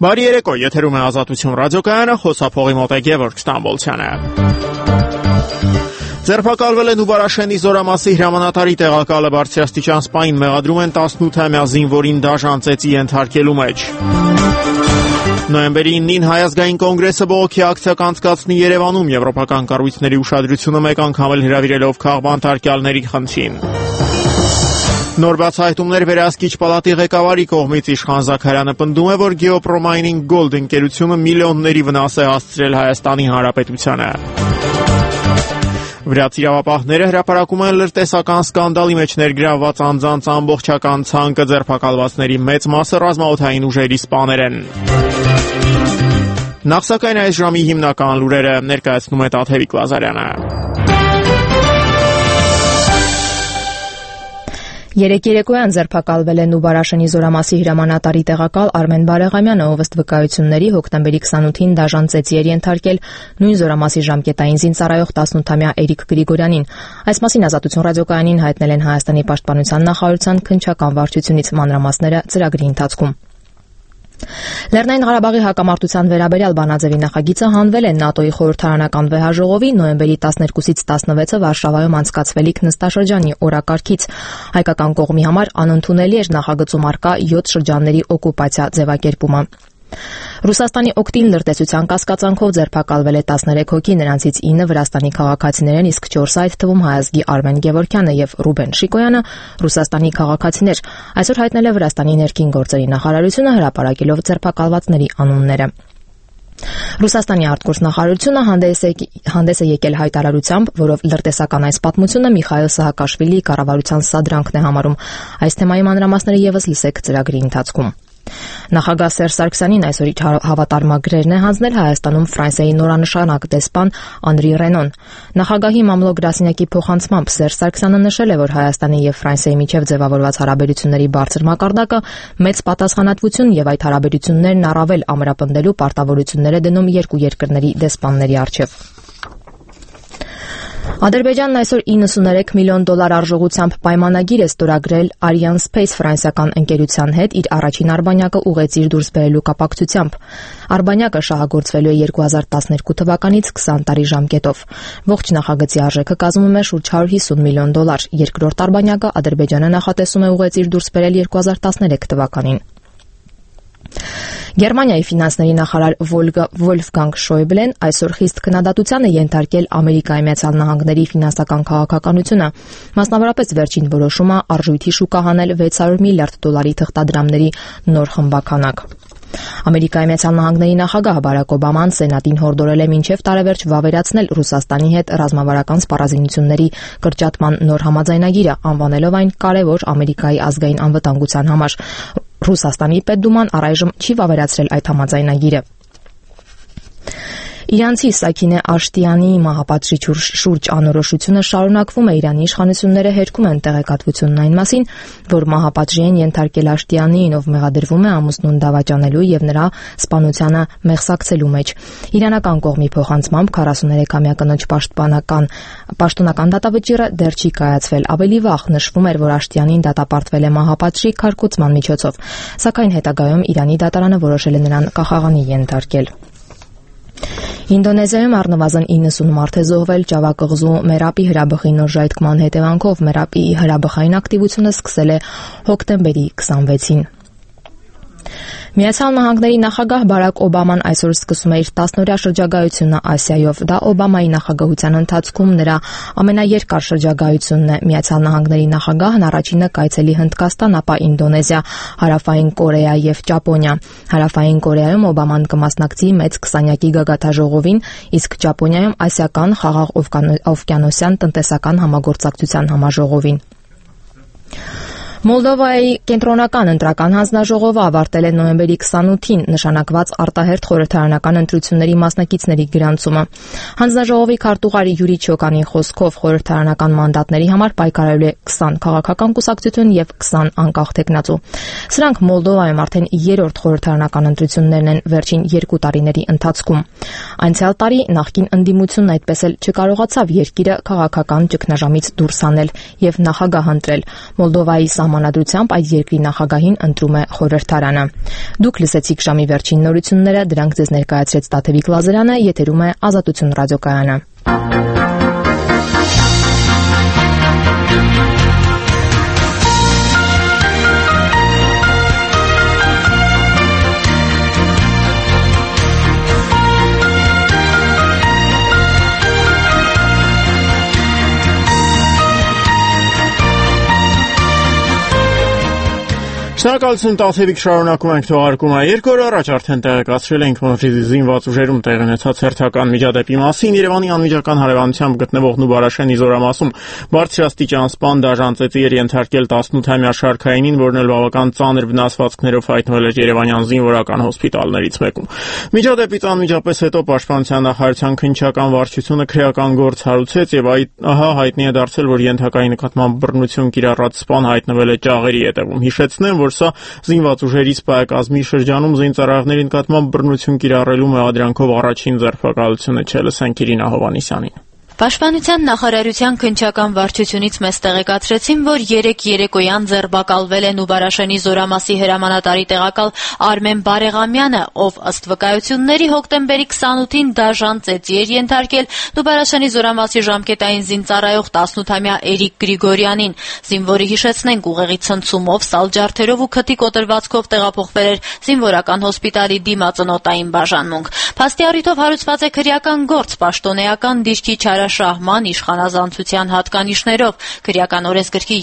Բարի երեկո, եթերում է Ազատություն ռադիոկայանը, խոսափողի մոտ է Գևորգ Ստամբոլցյանը։ Ձերբակալվել է Նուբարաշենի Զորամասի հրամանատարի տեղակալը բարձրաստիճան սպային մեղադրում են 18-ամյա զինվորին դաժան ծեծի ենթարկելու մեջ։ Նոյեմբերի 9-ին Հայ ազգային կոնգրեսը բողոքի ակցիա կանցկացնի Երևանում եվրոպական կառույցների ուշադրությունը մեկ անգամ էլ հրավիրելով քաղբանտարկյալների խնդրին։ Նոր բացահայտումներ վերահսկիչ պալատի ղեկավարի կողմից Իշխան Զաքարյանը պնդում է, որ Geopromining Gold ընկերությունը միլիոնների վնաս է հասցրել Հայաստանի Հանրապետությանը։ Վրաց իրավապահները հրապարակում են լրտեսական սկանդալի մեջ ներգրավված անձանց ամբողջական ցանկը, ձերբակալվածների մեծ մասը ռազմաօդային ուժերի սպաներ են։ Նախ սակայն այս ժամի հիմնական լուրերը ներկայացնում է Տաթևիկ Լազարյանը։ Երեկ երեկոյան ձերբակալվել է Նուբարաշենի Զորամասի հրամանատարի տեղակալ Արմեն Բարեղամյանը, ով ըստ վկայությունների հոկտեմբերի 28-ին դաժան ծեծի էր ենթարկել նույն Զորամասի ժամկետային զինծառայող 18-ամյա Էրիկ Գրիգորյանին։ Այս մասին Ազատություն ռադիոկայանին հայտնել են Հայաստանի պաշտպանության նախարարության քննչական վարչությունից, մանրամասները ծրագրի ընթացքում։ Լեռնային Ղարաբաղի հակամարտության վերաբերյալ բանաձևի նախագիծը հանվել է ՆԱՏՕ-ի խորհրդարանական վեհաժողովի նոյեմբերի 12-ից 16-ը Վարշավայում անցկացվելիք նստաշրջանի օրակարգից։ Հայկական կողմի համար անընդունելի էր նախագծում առկա 7 շրջանների օկուպացիա ձևակերպումը։ Ռուսաստանի օգտին լրտեսության կասկածանքով ձերբակալվել է 13 հոգի, նրանցից 9 Վրաստանի քաղաքացիներ են, իսկ 4-ը այդ թվում հայ ազգի Արմեն Գևորգյանը եւ Ռուբեն Շիկոյանը Ռուսաստանի քաղաքացիներ։ Այսօր հայտնել է Վրաստանի ներքին գործերի նախարարությունը, հրապարակելով ձերբակալվածների անունները։ Ռուսաստանի արտգործնախարարությունը հանդես է եկել հայտարարությամբ, որով լրտեսական այս պատմությունը Միխայիլ Սահակաշվիլիի կառավարության սադրանքն է համարում։ Այս թեմայի մանրամասները եւս լսեք ծրագրի ընթացքում։ Նախագահ Սերժ Սարգսյանին այսօր հավատարմագրերն է հանձնել Հայաստանում Ֆրանսիայի նորանշանակ դեսպան Անրի Ռենոն։ Նախագահի մամլո գրասենյակի փոխանցմամբ Սերժ Սարգսյանը նշել է, որ Հայաստանի եւ Ֆրանսիայի միջև ձևավորված հարաբերությունների բարձր մակարդակը մեծ պատասխանատվություն եւ այդ հարաբերություններն առավել ամրապնդելու պարտավորություններ է դնում երկու երկրների դեսպանների առջեւ։ Ադրբեջանն այսօր $93 միլիոն արժողությամբ պայմանագիր է ստորագրել Ariane Space ֆրանսիական ընկերության հետ իր առաջին արբանյակը ուղեծիր դուրս բերելու կապակցությամբ։ Արբանյակը շահագործվելու է 2012 թվականից 20 տարի ժամկետով։ Ողջ նախագծի արժեքը կազմում է շուրջ $150 միլիոն։ Երկրորդ արբանյակը Ադրբեջանը նախատեսում է ուղեծիր դուրս բերել 2013 թվականին։ Գերմանիայի ֆինանսների նախարար Վոլֆգանգ Շոյբլեն այսօր խիստ քննադատության է ենթարկել Ամերիկայի Միացյալ Նահանգների ֆինանսական քաղաքականությունը, մասնավորապես վերջին որոշումը արժույթի շուկա հանել $600 միլիարդ թղթադրամների նոր խմբականակ։ Ամերիկայի Միացյալ Նահանգների նախագահ Բարակ Օբաման Սենատին հորդորել է մինչև տարեվերջ վավերացնել Ռուսաստանի հետ ռազմավարական սպառազինությունների կրճատման նոր համաձայնագիրը, անվանելով այն կարևոր Ամերիկայի ազգային անվտանգության համար։ Ռուսաստանի պետդուման առայժմ չի վավերացրել այդ համաձայնագիրը։ Իրանցի Սաքինե Աշտյանի մահապատժի շուրջ անորոշությունը շարունակվում է։ Իրանի իշխանությունները հերքում են տեղեկատվությունն այն մասին, որ մահապատժի են ենթարկել Աշտյանին, ով մեղադրվում է ամուսնուն դավաճանելու եւ նրա սպանությանը մեղսակցելու մեջ։ Իրանական կողմի փոխանցմամբ 43-ամյա կնոջ պաշտոնական դատավճիռը դեռ չի կայացվել։ Ավելի վաղ նշվում էր, որ Աշտյանին դատապարտվել է մահապատժի քարկոծման միջոցով, սակայն հետագայում Իրանի դատարանը որոշել է նրան կախաղանի ենթարկել։ Ինդոնեզիայում առնվազն 90 մարդ է զոհվել Ճավա կղզու Մերապի հրաբխի նոր ժայթքման հետևանքով։ Մերապի հրաբխային ակտիվությունը սկսել է հոկտեմբերի 26-ին։ Միացյալ Նահանգների նախագահ Բարակ Օբաման այսօր սկսում է իր 10-օրյա շրջագայությունը Ասիայով։ Դա Օբամայի նախագահության ընթացքում նրա ամենաերկար շրջագայությունն է։ Միացյալ Նահանգների նախագահն առաջինը կայցելի Հնդկաստան, ապա Ինդոնեզիա, Հարավային Կորեա եւ Ճապոնիա։ Հարավային Կորեայում Օբաման կմասնակցի մեծ 20-յակի գագաթաժողովին, իսկ Ճապոնիայում Ասիական խաղաղ օվկիանոսյան տնտեսական համագործակցության համաժողովին։ Մոլդովայի կենտրոնական ընտրական հանձնաժողովը ավարտել է նոյեմբերի 28-ին նշանակված արտահերթ խորհրդարանական ընտրությունների մասնակիցների գրանցումը։ Հանձնաժողովի քարտուղար Յուրի Չոկանի խոսքով խորհրդարանական մանդատների համար պայքարելու է 20 քաղաքական կուսակցություն եւ 20 անկախ թեկնածու։ Սրանք Մոլդովայում արդեն 3-րդ խորհրդարանական ընտրություններն են վերջին 2 տարիների ընթացքում։ Անցյալ տարի նախկին ընդդիմությունն այդպես էլ չկարողացավ երկիրը քաղաքական ճգնաժամից դուրս հանել եւ նախագահ ընտրել։ Մոլդովայի Սահմանադրությամբ այդ երկրի նախագահին ընտրում է խորհրդարանը։ Դուք լսեցիք ժամի վերջին նորությունները, դրանք ձեզ ներկայացրեց Տաթևիկ Լազարյանը, եթերում է Ազատություն ռադիոկայանը։ Շնորհակալություն Տաթևիկ, շարունակում ենք թողարկումը։ Երկու օր առաջ արդեն տեղեկացրել ենք, որ զինված ուժերում տեղի ունեցած հերթական միջադեպի մասին Երևանի անմիջական հարևանությամբ գտնվող Նուբարաշենի զորամասում բարձրաստիճան սպան դաժան ծեծի էր ենթարկել 18-ամյա Շարքայինին, որն էլ բավական ծանր վնասվածքներով հայտնվել էր երևանյան զինվորական հոսպիտալներից մեկում։ Միջադեպից անմիջապես հետո Պաշտպանության նախարարության քննչական վարչությունը քրեական գործ հարուցեց եւ ահա հայտնի է դարձել, որ ենթակայի նկատմամբ բռնություն կիրառած սպան հայտնվել է ճաղերի հետևում։ Հիշեցնեմ, որ սա զինված ուժերի սպայակազմի շրջանում զինծառայողների նկատմամբ բռնություն կիրառելու մեղադրանքով առաջին ձերբակալությունը չէ, լսենք Իրինա Հովհաննիսյանին։ Պաշտպանության նախարարության քննչական վարչությունից մեզ տեղեկացրեցին, որ երեկ երեկոյան ձերբակալվել է Նուբարաշենի զորամասի հրամանատարի տեղակալ Արմեն Բարեղամյանը, ով ըստ վկայությունների հոկտեմբերի 28-ին դաժան ծեծի էր ենթարկել Նուբարաշենի զորամասի ժամկետային զինծառայող 18-ամյա Էրիկ Գրիգորյանին։ Զինվորի, հիշեցնենք, ուղեղի ցնցումով, սալջարդերով ու քթի կոտրվածքով տեղափոխվել էր զինվորական հոսպիտալի դիմացնոտային բաժանմունք։ Փաստի առիթով հարուցված է քրեական գործ պաշտոնեական դիրքի շահման իշխանազանցության հատկանիշներով։ Քրեական օրենսգրքի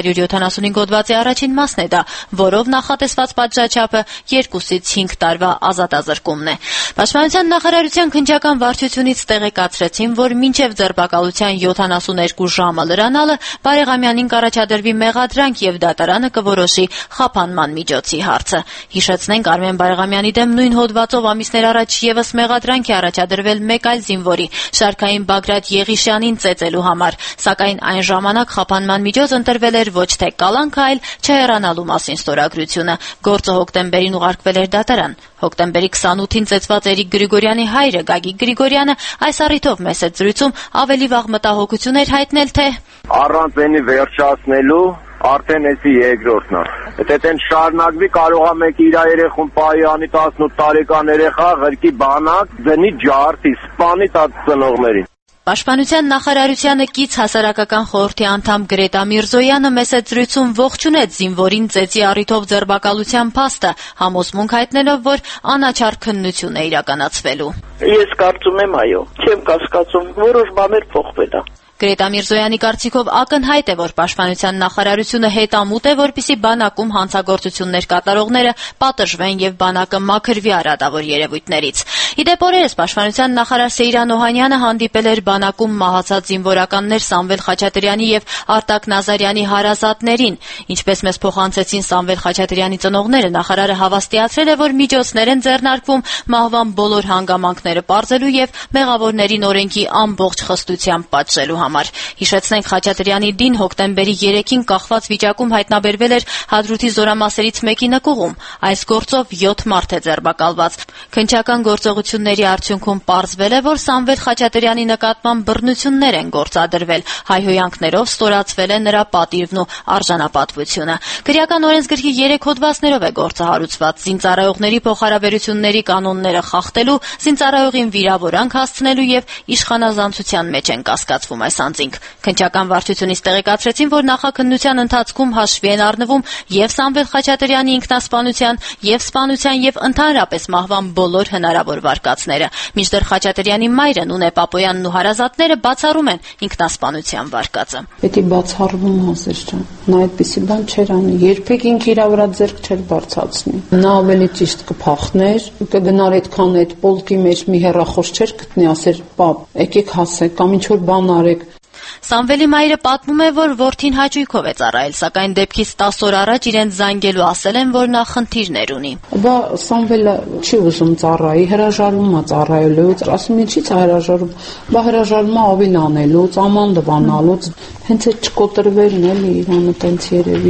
375 հոդվածի առաջին մասն է դա, որով նախատեսված պատժաչափը 2-ից 5 տարվա ազատազրկումն է։ Պաշտպանության նախարարության քննչական վարչությունից տեղեկացրեցին, որ մինչև ձերբակալության 72 ժամը լրանալը Բարեղամյանին կառաջադրվի մեղադրանք եւ դատարանը կորոշի խափանման միջոցի հարցը։ Հիշեցնենք, Արմեն Բարեղամյանի դեմ նույն հոդվածով ամիսներ առաջ եւս մեղադրանք է առաջադրվել մեկ այլ զինվորի՝ Շարքային Բագրատ Եղիշյանին ծեծելու համար, սակայն այն ժամանակ խափանման միջոց ընտրվել էր ոչ թե կալանքը, այլ չհեռանալու մասին ստորագրությունը։ Գործը հոկտեմբերին ուղարկվել էր դատարան։ Հոկտեմբերի 28-ին ծեծված Էրիկ Գրիգորյանի հայրը Գագիկ Գրիգորյանը այս առիթով մեծ զրույցում ավելի վաղ մտահոգություն էր հայտնել, թե առանց այնի վերջացնելու արդեն էսի երկրորդն է։ Եթե դեն շարունակվի, կարող է մեկ իր երեխուն պահի անի 18 տարեկան երեխա ղրկի բանակ դնի ջարդի, սպանի տած ծնողներին։ Պաշտպանության նախարարությանը կից հասարակական խորհրդի անդամ Գրետա Միրզոյանը մեծ զրույցում ողջունեց զինվորին ծեծի առիթով ձերբակալության փաստը, համոզմունք հայտնելով, որ անաչառ քննություն է իրականացվելու։ Ես կարծում եմ, այո, չեմ կասկածում, որոշ բաներ փոխվել է։ Գրետա Միրզոյանի կարծիքով ակնհայտ է, որ Պաշտպանության նախարարությունը հետամուտ է, որպեսզի բանակում հանցագործություններ կատարողները պատժվեն եւ բանակը մաքրվի արատավոր երևույթներից։ Իդեպ օրերս Պաշտպանության նախարար Սեյրան Օհանյանը հանդիպել էր բանակում մահացած զինվորականներ Սամվել Խաչատրյանի եւ Արտակ Նազարյանի հարազատներին։ Ինչպես մեզ փոխանցեցին Սամվել Խաչատրյանի ծնողները, նախարարը հավաստիացրել է, որ միջոցներ են ձեռնարկվում մահվան բոլոր հանգամանքները պարզելու եւ մեղավորներին օրենքի ամբողջ խստությամբ պատժելու համար։ Հիշեցնենք, Խաչատրյանի դին հոկտեմբերի 3-ին կախված վիճակում հայտնաբերվել էր Հադրութի զորամասերից մեկի նկուղում։ Այս գործով 7 մարդ է ձերբակալված։ Քննչական գործողությունների արդյունքում պարզվել է, որ Սամվել Խաչատրյանի նկատմամբ բռնություններ են գործադրվել, հայհոյանքներով ստորացվել է նրա պատիվն ու արժանապատվությունը։ Քրեական օրենսգրքի 3 հոդվածներով է գործը հարուցված՝ զինծառայողների փոխհարաբերությունների կանոնները խախտելու, զինծառայողին վիրավորանք հասցնելու եւ իշխանազանցության մեջ են կասկածվում այս անձինք։ Քննչական վարչությունից տեղեկացրեցին, որ նախաքննության ընթացքում հաշվի են առնվում եւ Սամվել Խաչատրյանի ինքնասպանության, եւ սպանության եւ ընդհանրապես մահվան բոլոր հնարավոր վարկածները։ Մինչդեռ Խաչատրյանի մայրը Նունե Պապոյանն ու հարազատները բացառում են ինքնասպանության վարկածը։ Պետք է բացառվում հասեր ջան։ Նա այդպեսի բան չէր անի, երբեք ինքը իր վրա ձեռք չէր բարձրացնի։ Նա ավելի ճիշտ կփախներ, կգնար այդքան այդ պոլկի մեջ մի հեռախոս չէր գտնի, ասեր՝ «Պապ, եկեք հասեք կամ ինչ որ բան արեք»։ Սամվելի մայրը պատմում է, որ որդին հաճույքով է ծառայել, սակայն դեպքից 10 օր առաջ իրեն զանգելու ասել են, որ նա խնդիրներ ունի։ Բա Սամվելը չի ուզում ծառայի, հրաժարվում է ծառայելուց, ասում է ինչի՞ հրաժարում, բա հրաժարվում է ավիլ անելուց, աման լվանալուց, հենց այդ չկոտրվելն էլի իրանը տենց երևի։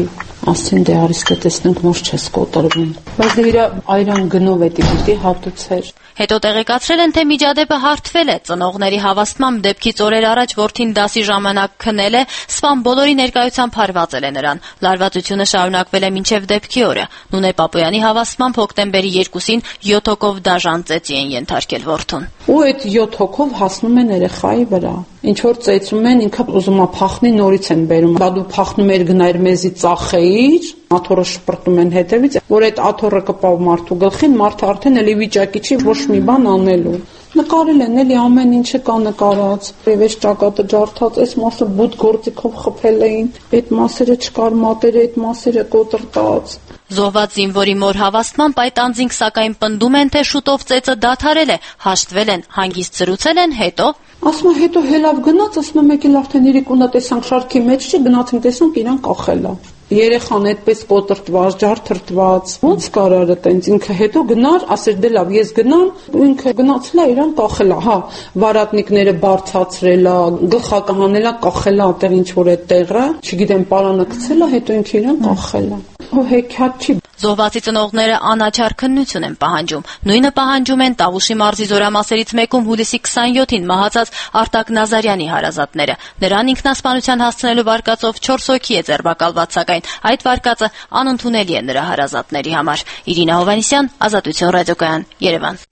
Ասին դե արիստը տեսնենք ոչ չես կոտրվում։ Բայց դե իր այրան գնով է դիտի հատուցեր։ Հետո տեղեկացրել են, թե միջադեպը հարթվել է։ Ծնողների հավաստմամբ դեպքից օրեր առաջ որդին դասի ժամանակ քնել է, սպան բոլորի ներկայությամբ հարվածել է նրան։ Լարվածությունը շարունակվել է մինչև դեպքի օրը։ Նունե Պապոյանի հավաստմամբ հոկտեմբերի 2-ին 7 հոգով դաժան ծեծի են ենթարկել որդուն։ Ու այդ 7 հոգով հասնում են երեխայի վրա։ Ինչ որ ծեծում են, ինքը ուզում է փախնի, նորից են բերում։ Բա դու փախնում ես գնայր մեզի ծախեիր, աթոռը շպրտում են հետևից, որ այդ աթոռը կպավ մարդու գլխին, մարդը արդեն էլի վիճակի չի ոչ մի բան անելու։ Նկարել են էլի ամեն ինչը կա նկարած։ Եվես ճակատը ջարդած, այս մասը բութ գործիքով խփել էին, այդ մասերը չկար մատերը, այդ մասերը կոտրտած։ Զոհված զինվորի մոր հավաստմամբ այդ անձինք սակայն պնդում են, թե շուտով ծեծը դադարել է, հաշտվել են, հանգիստ զրուցել են, հետո ասում է հետո հելավ գնաց, ասում է մեկ էլ արդեն իրիկունա տեսանք շարքի մեջ չի, գնացինք տեսանք իրան կախել է։ Երեխան այդպես կոտրտված, ջարդրտված, ոնց կարար այտենց ինքը հետո գնար, ասեր դե լավ, ես գնամ, ինքը գնացել է իրան կախել է, հա, վարատնիկները բարձացրել է, գլխակը հանել է, կախել է այդտեղ ինչ որ այդ տեղը, չգիտեմ, պարանը գցել է, հետո ինքը իրան կախել է։ Հեքիաթ չի։ Զոհվածի ծնողները անաչառ քննություն են պահանջում։ Նույնը պահանջում են Տավուշի մարզի զորամասերից մեկում հուլիսի 27-ին մահացած Արտակ Նազարյանի հարազատները։ Նրան ինքնասպանության հասցնելու վարկածով 4 հոգի է ձերբակալված, սակայն այդ վարկածը անընդունելի է նրա հարազատների համար։ Իրինա Հովհաննիսյան, Ազատություն ռադիոկայան, Երևան։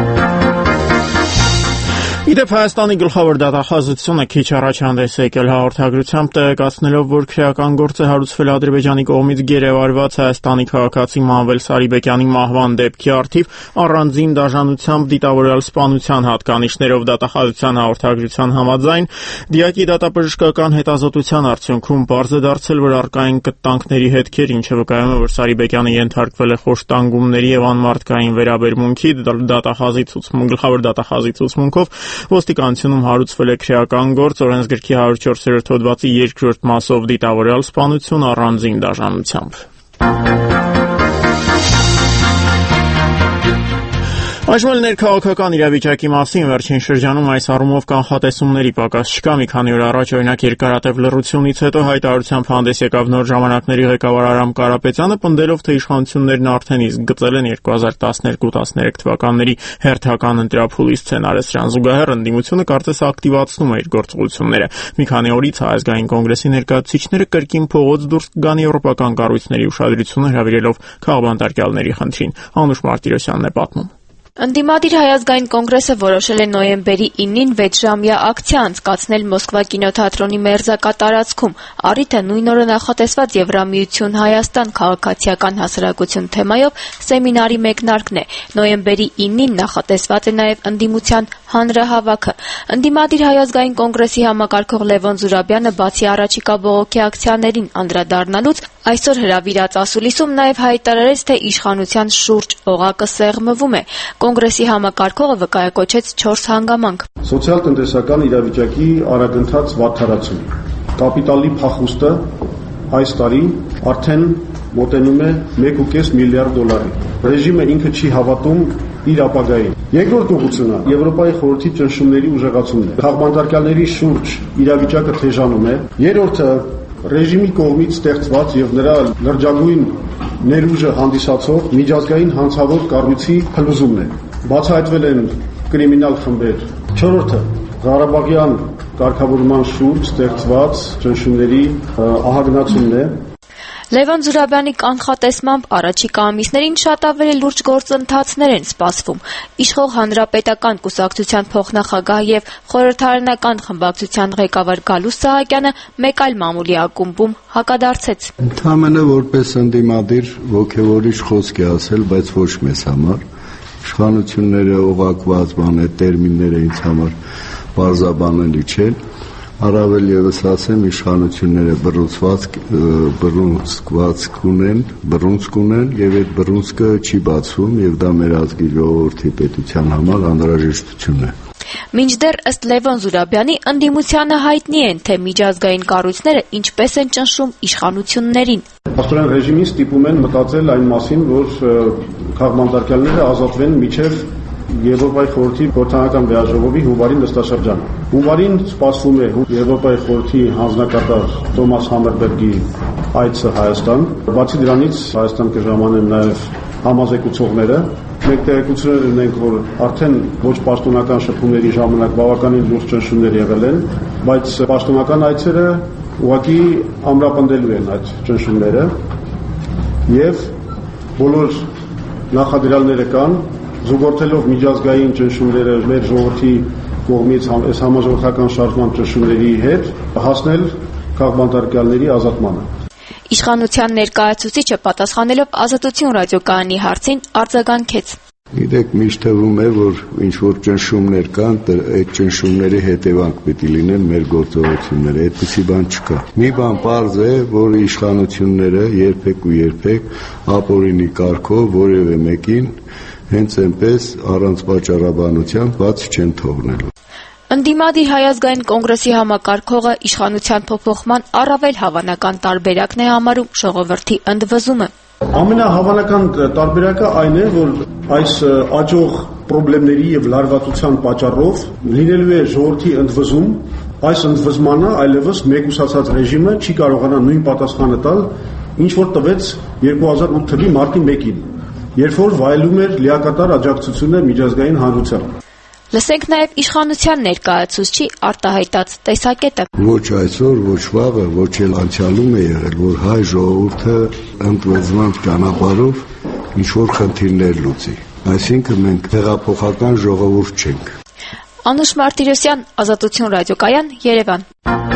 Իդեպ Հայաստանի գլխավոր դատախազությունը քիչ առաջ հանդես է եկել հաղորդագրությամբ տեղեկացնելով, որ քրեական գործ է հարուցվել Ադրբեջանի կողմից գերեվարված Հայաստանի քաղաքացի Մանվել Սարիբեկյանի մահվան դեպքի առթիվ առանձին դաժանությամբ դիտավորյալ սպանության հատկանիշներով դատախազության հաղորդագրության համաձայն դիակի դատաբժշկական հետազոտության արդյունքում պարզ է դարձել, որ առկա են կտանքների հետքեր, ինչը վկայում է, որ Սարիբեկյանը ենթարկվել է խոշտանգումների եւ անմարդկային վերաբերմունքի գլխավոր դատախազի ցուցմունքով ոստիկանությունում հարուցվել է քրեական գործ օրենսգրքի 104-րդ հոդվածի 2-րդ մասով դիտավորյալ սպանություն առանձին դաժանությամբ։ Այժմ էլ ներքաղաքական իրավիճակի մասին վերջին շրջանում այս առումով կանխատեսումների պակաս չկա։ Մի քանի օր առաջ օրինակ երկարատև լռությունից հետո հայտարարությամբ հանդես եկավ Նոր ժամանակների ղեկավար Արամ Կարապետյանը, պնդելով, թե իշխանություններն արդեն իսկ գծել են 2012-13 թվականների հերթական ընտրափուլի սցենարը։ Սրան զուգահեռ ընդդիմությունը կարծես ակտիվացնում է իր գործողությունները։ Մի քանի օրից Հայազգային կոնգրեսի ներկայացուցիչները կրկին փողոց դուրս կգան եվրոպական կառույցների ուշադրությունը հրավիրելով քաղբանտարկյալների խնդրին։ Անուշ Մարտիրոսյանն է պատմում։ Ընդդիմադիր Հայազգային կոնգրեսը որոշել է նոյեմբերի 9-ին 6 ժամյա ակցիա անցկացնել Մոսկվա կինոթատրոնի մերձակատարածքում։ Առիթը նույն օրը նախատեսված Եվրամիություն Հայաստան քաղաքացիական հասարակություն թեմայով սեմինարի մեկնարկն է։ Նոյեմբերի 9-ին նախատեսված է նաև ընդդիմության հանրահավաքը։ Ընդդիմադիր Հայազգային կոնգրեսի համակարգող Լևոն Զուրաբյանը բացի առաջիկա բողոքի ակցիաներին անդրադառնալուց այսօր հրավիրած ասուլիսում նաև հայտարարեց, թե իշխանության շուրջ օղակը սեղմվում է։ Կոնգրեսի համակարգողը վկայակոչեց 4 հանգամանք։ Սոցիալ-տնտեսական իրավիճակի արագընթաց վատթարացում, կապիտալի փախուստը այս տարի արդեն մոտենում է 1.5 միլիարդ դոլարի։ Ռեժիմը ինքը չի հավատում իր ապագային։ Երկրորդ ուղղությունը Եվրոպայի խորհրդի ճնշումների ուժեղացումն է։ Քաղբանտարկյալների շուրջ իրավիճակը թեժանում է։ Երրորդը ռեժիմի կողմից ստեղծված եւ նրա լրջագույն ներուժը հանդիսացող միջազգային հանցավոր կառույցի փլուզումն է։ Բացահայտվել են կրիմինալ խմբեր։ Չորրորդը Ղարաբաղյան կարգավորման շուրջ ստեղծված ճնշումների ահագնացումն է։ Լևոն Զուրաբյանի կանխատեսմամբ առաջիկա ամիսներին շատ ավելի լուրջ գործընթացներ են սպասվում։ Իշխող հանրապետական կուսակցության փոխնախագահ եւ խորհրդարանական խմբակցության ղեկավար Գալուստ Սահակյանը մեկ այլ մամուլի ակումբում հակադարձեց։ Ընդհանրապես որպես ընդդիմադիր ոգևորիչ խոսք է ասել, բայց ոչ մեզ համար։ Իշխանությունները օղակված բան է, տերմինները ինձ համար բարձաբանելի չեն։ Առավել եւս ասեմ, իշխանությունները բռունցք ունեն եւ այդ բռունցքը չի բացվում եւ դա մեր ազգի ժողովրդի պետության համար անհրաժեշտություն է։ Մինչդեռ ըստ Լևոն Զուրաբյանի ընդդիմությանը հայտնի են, թե միջազգային կառույցները ինչպես են ճնշում իշխանություններին։ Աստորեն ռեժիմին ստիպում են մտածել այն մասին, որ քաղբանտարկյալները ազատվեն մինչև Եվրոպայի խորհրդի խորհրդանական վեաժողովի հունվարի նստաշրջանը։ Հունվարին սպասվում է Եվրոպայի խորհրդի հանձնակատար Թոմաս Համերբերգի այցը Հայաստան։ Բացի դրանից Հայաստան կժամանեն նաև համազեկուցողները։ Մենք տեղեկություններ ունենք, որ արդեն ոչ պաշտոնական շփումների ժամանակ բավականին լուրջ ճնշումներ եղել են, բայց պաշտոնական այցերը ուղղակի ամրապնդելու են այդ ճնշումները եւ բոլոր նախադրյալները կան, զուգորդելով միջազգային ճնշումները մեր ժողովրդի կողմից այս համաժողովրդական շարժման ճնշումների հետ հասնել քաղբանտարկյալների ազատմանը։ Իշխանության ներկայացուցիչը պատասխանելով Ազատություն ռադիոկայանի հարցին արձագանքեց. Գիտեք, միշտ թվում է, որ ինչ-որ ճնշումներ կան, այդ ճնշումների հետևանք պիտի լինեն մեր գործողությունները, այդպիսի բան չկա։ Մի բան պարզ է, որ իշխանությունները երբեք ու երբեք ապօրինի կարգով որևէ մեկին հենց այնպես առանց պատճառաբանության բաց չեն թողնելու։ Ընդդիմադիր Հայ ազգային կոնգրեսի համակարգողը իշխանության փոփոխման առավել հավանական տարբերակն է համարում ժողովրդի ընդվզումը։ Ամենահավանական տարբերակը այն է, որ այս աճող խնդիրների եւ լարվածության պատճառով լինելու է ժողովրդի ընդվզում, այս ընդվզմանը այլևս մեկուսացած ռեժիմը չի կարողանա նույն պատասխանը տալ, ինչ որ տվեց 2008 թվականի մարտի 1-ին, երբ որ վայելում էր լիակատար աջակցությունը միջազգային հանրության։ Լսենք նաև իշխանության ներկայացուցչի արտահայտած տեսակետը։ Ոչ այսօր, ոչ վաղը, ոչ էլ անցյալում է եղել, որ հայ ժողովուրդը ընդվզման ճանապարհով ինչ-որ խնդիրներ լուծի։ Այսինքն մենք տեղափոխական ժողովուրդ չենք։ Անուշ Մարտիրոսյան, Ազատություն ռադիոկայան, Երևան։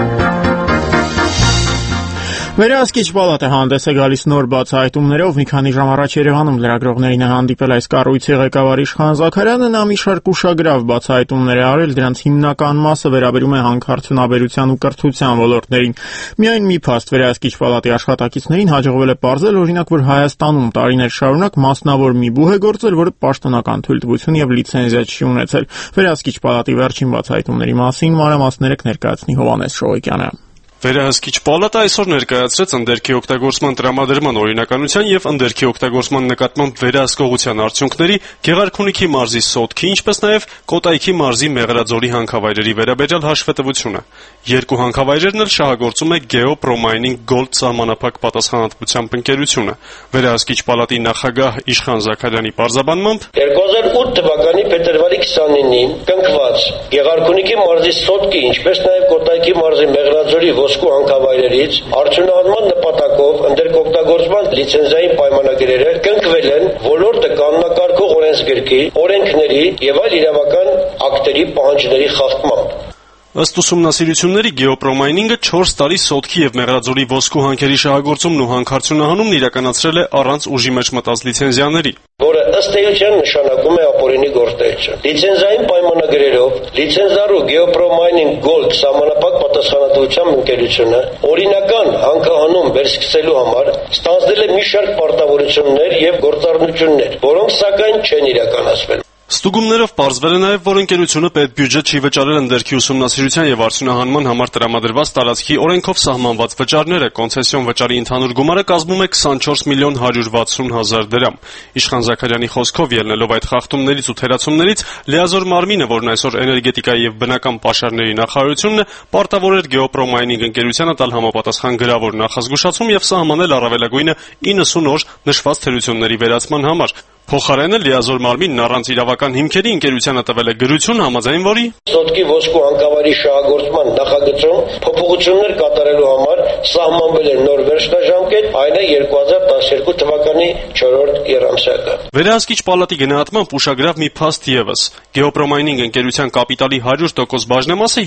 Վերահսկիչ պալատը հանդես է գալիս նոր բացահայտումներով։ Մի քանի ժամ առաջ Երևանում լրագրողներին է հանդիպել այս կառույցի ղեկավար Իշխան Զաքարյանը։ Նա մի շարք ուշագրավ բացահայտումներ է արել, դրանց հիմնական մասը վերաբերում է հանքարդյունաբերության ու կրթության ոլորտներին։ Միայն մի փաստ վերահսկիչ պալատի աշխատակիցներին հաջողվել է պարզել, օրինակ, որ Հայաստանում տարիներ շարունակ մասնավոր մի բուհ է գործել, որը պաշտոնական թույլտվություն եւ լիցենզիա չի ունեցել։ Վերահսկիչ պալատի վերջին բացահայտումների մասին մանրամասները կներկայացնի Հովհաննես Շողոկյանը։ Վերահսկիչ պալատը այսօր ներկայացրեց ընդերքի օգտագործման տրամադրման օրինականության եւ ընդերքի օգտագործման նկատմամբ վերահսկողության արդյունքների Գեղարքունիքի մարզի Սոտքի, ինչպես նաեւ Կոտայքի մարզի Մեղրաձորի հանքավայրերի վերաբերյալ հաշվետվությունը։ Երկու հանքավայրերն էլ շահագործում է Geo Pro-Mining Gold սահմանափակ պատասխանատվությամբ ընկերությունը։ Վերահսկիչ պալատի նախագահ Իշխան Զաքարյանի պարզաբանմամբ 2008 թվականի փետրվարի 29-ին կնքված Գեղարքունիքի մարզի Սոտքի, ինչպես նաեւ Կոտայքի մարզի Մեղրաձորի ոսկու հանքավայրերից արդյունահանման նպատակով ընդերք օգտագործման լիցենզիային պայմանագրերը կնքվել են ոլորտը կանոնակարգող օրենսգրքի, օրենքների եւ այլ իրավական ակտերի պահանջների խախտմամբ։ Ըստ ուսումնասիրությունների Գեոպրոմայնինգը 4 տարի Սոտքի եւ Մեղրաձորի ոսկու հանքերի շահագործումն ու հանքարդյունահանումն իրականացրել է առանց ուժի մեջ մտած լիցենզիաների, որը ըստ էության նշանակում է ապօրինի գործունեություն։ Լիցենզիային պայմանագրերով լիցենզարու Գեոպրոմայնինգ Gold սահմանափակ պատասխանատվությամբ ընկերությունը օրինական հանքահանում վերսկսելու համար ստանձնել է մի շարք պարտավորություններ եւ գործառնություններ, որոնք սակայն չեն իրականացվել։ Ստուգումներով պարզվել է նաև, որ ընկերությունը պետբյուջետ չի վճարել ընդերքի ուսումնասիրության եւ արդյունահանման համար տրամադրված տարածքի օրենքով սահմանված վճարները, կոնցեսիոն վճարի ընդհանուր գումարը կազմում է 24 միլիոն 160 հազար դրամ։ Իշխան Զաքարյանի խոսքով, ելնելով այդ խախտումներից ու թերացումներից, լիազոր մարմինը, որն այսօր էներգետիկայի եւ բնական պաշարների նախարարությունն է, պարտավոր էր Գեոպրոմայնինգ ընկերությանը տալ համապատասխան գրավոր նախազգուշացում եւ սահմանել առավելագույնը 90 օր նշված թերությունների վերացման համար։ Փոխարենը լիազոր մարմինն առանց իրավական հիմքերի ընկերությանը տվել է գրություն, համաձայն որի Սոտքի ոսկու հանքավայրի շահագործման նախագծում փոփոխություններ կատարելու համար սահմանվել է նոր վերջնաժամկետ, այն է 2012 թվականի 4-րդ եռամսյակը։ Վերահսկիչ պալատի գնահատմամբ ուշագրավ մի փաստ եւս։ Գեոպրոմայնինգ ընկերության կապիտալի 100% բաժնեմասը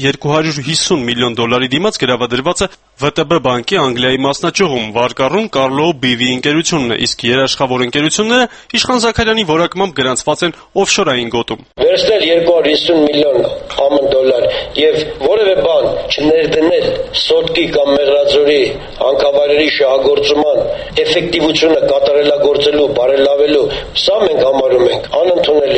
250 միլիոն դոլարի դիմաց գրավադրված է ՎՏԲ բանկի Անգլիայի մասնաճյուղում վարկառուն Կարլո Բիվի ընկերությունն է, իսկ երաշխավոր ընկերությունները Իշխան Զաքարյանի որակմամբ գրանցված են օֆշորային գոտում։ Վերցնել 250 միլիոն ԱՄՆ դոլար եւ որևէ բան չներդնել Սոտքի կամ Մեղրաձորի հանքավայրերի շահագործման էֆեկտիվությունը կատարելագործելու, բարելավելու, սա մենք համարում ենք անընդունելի։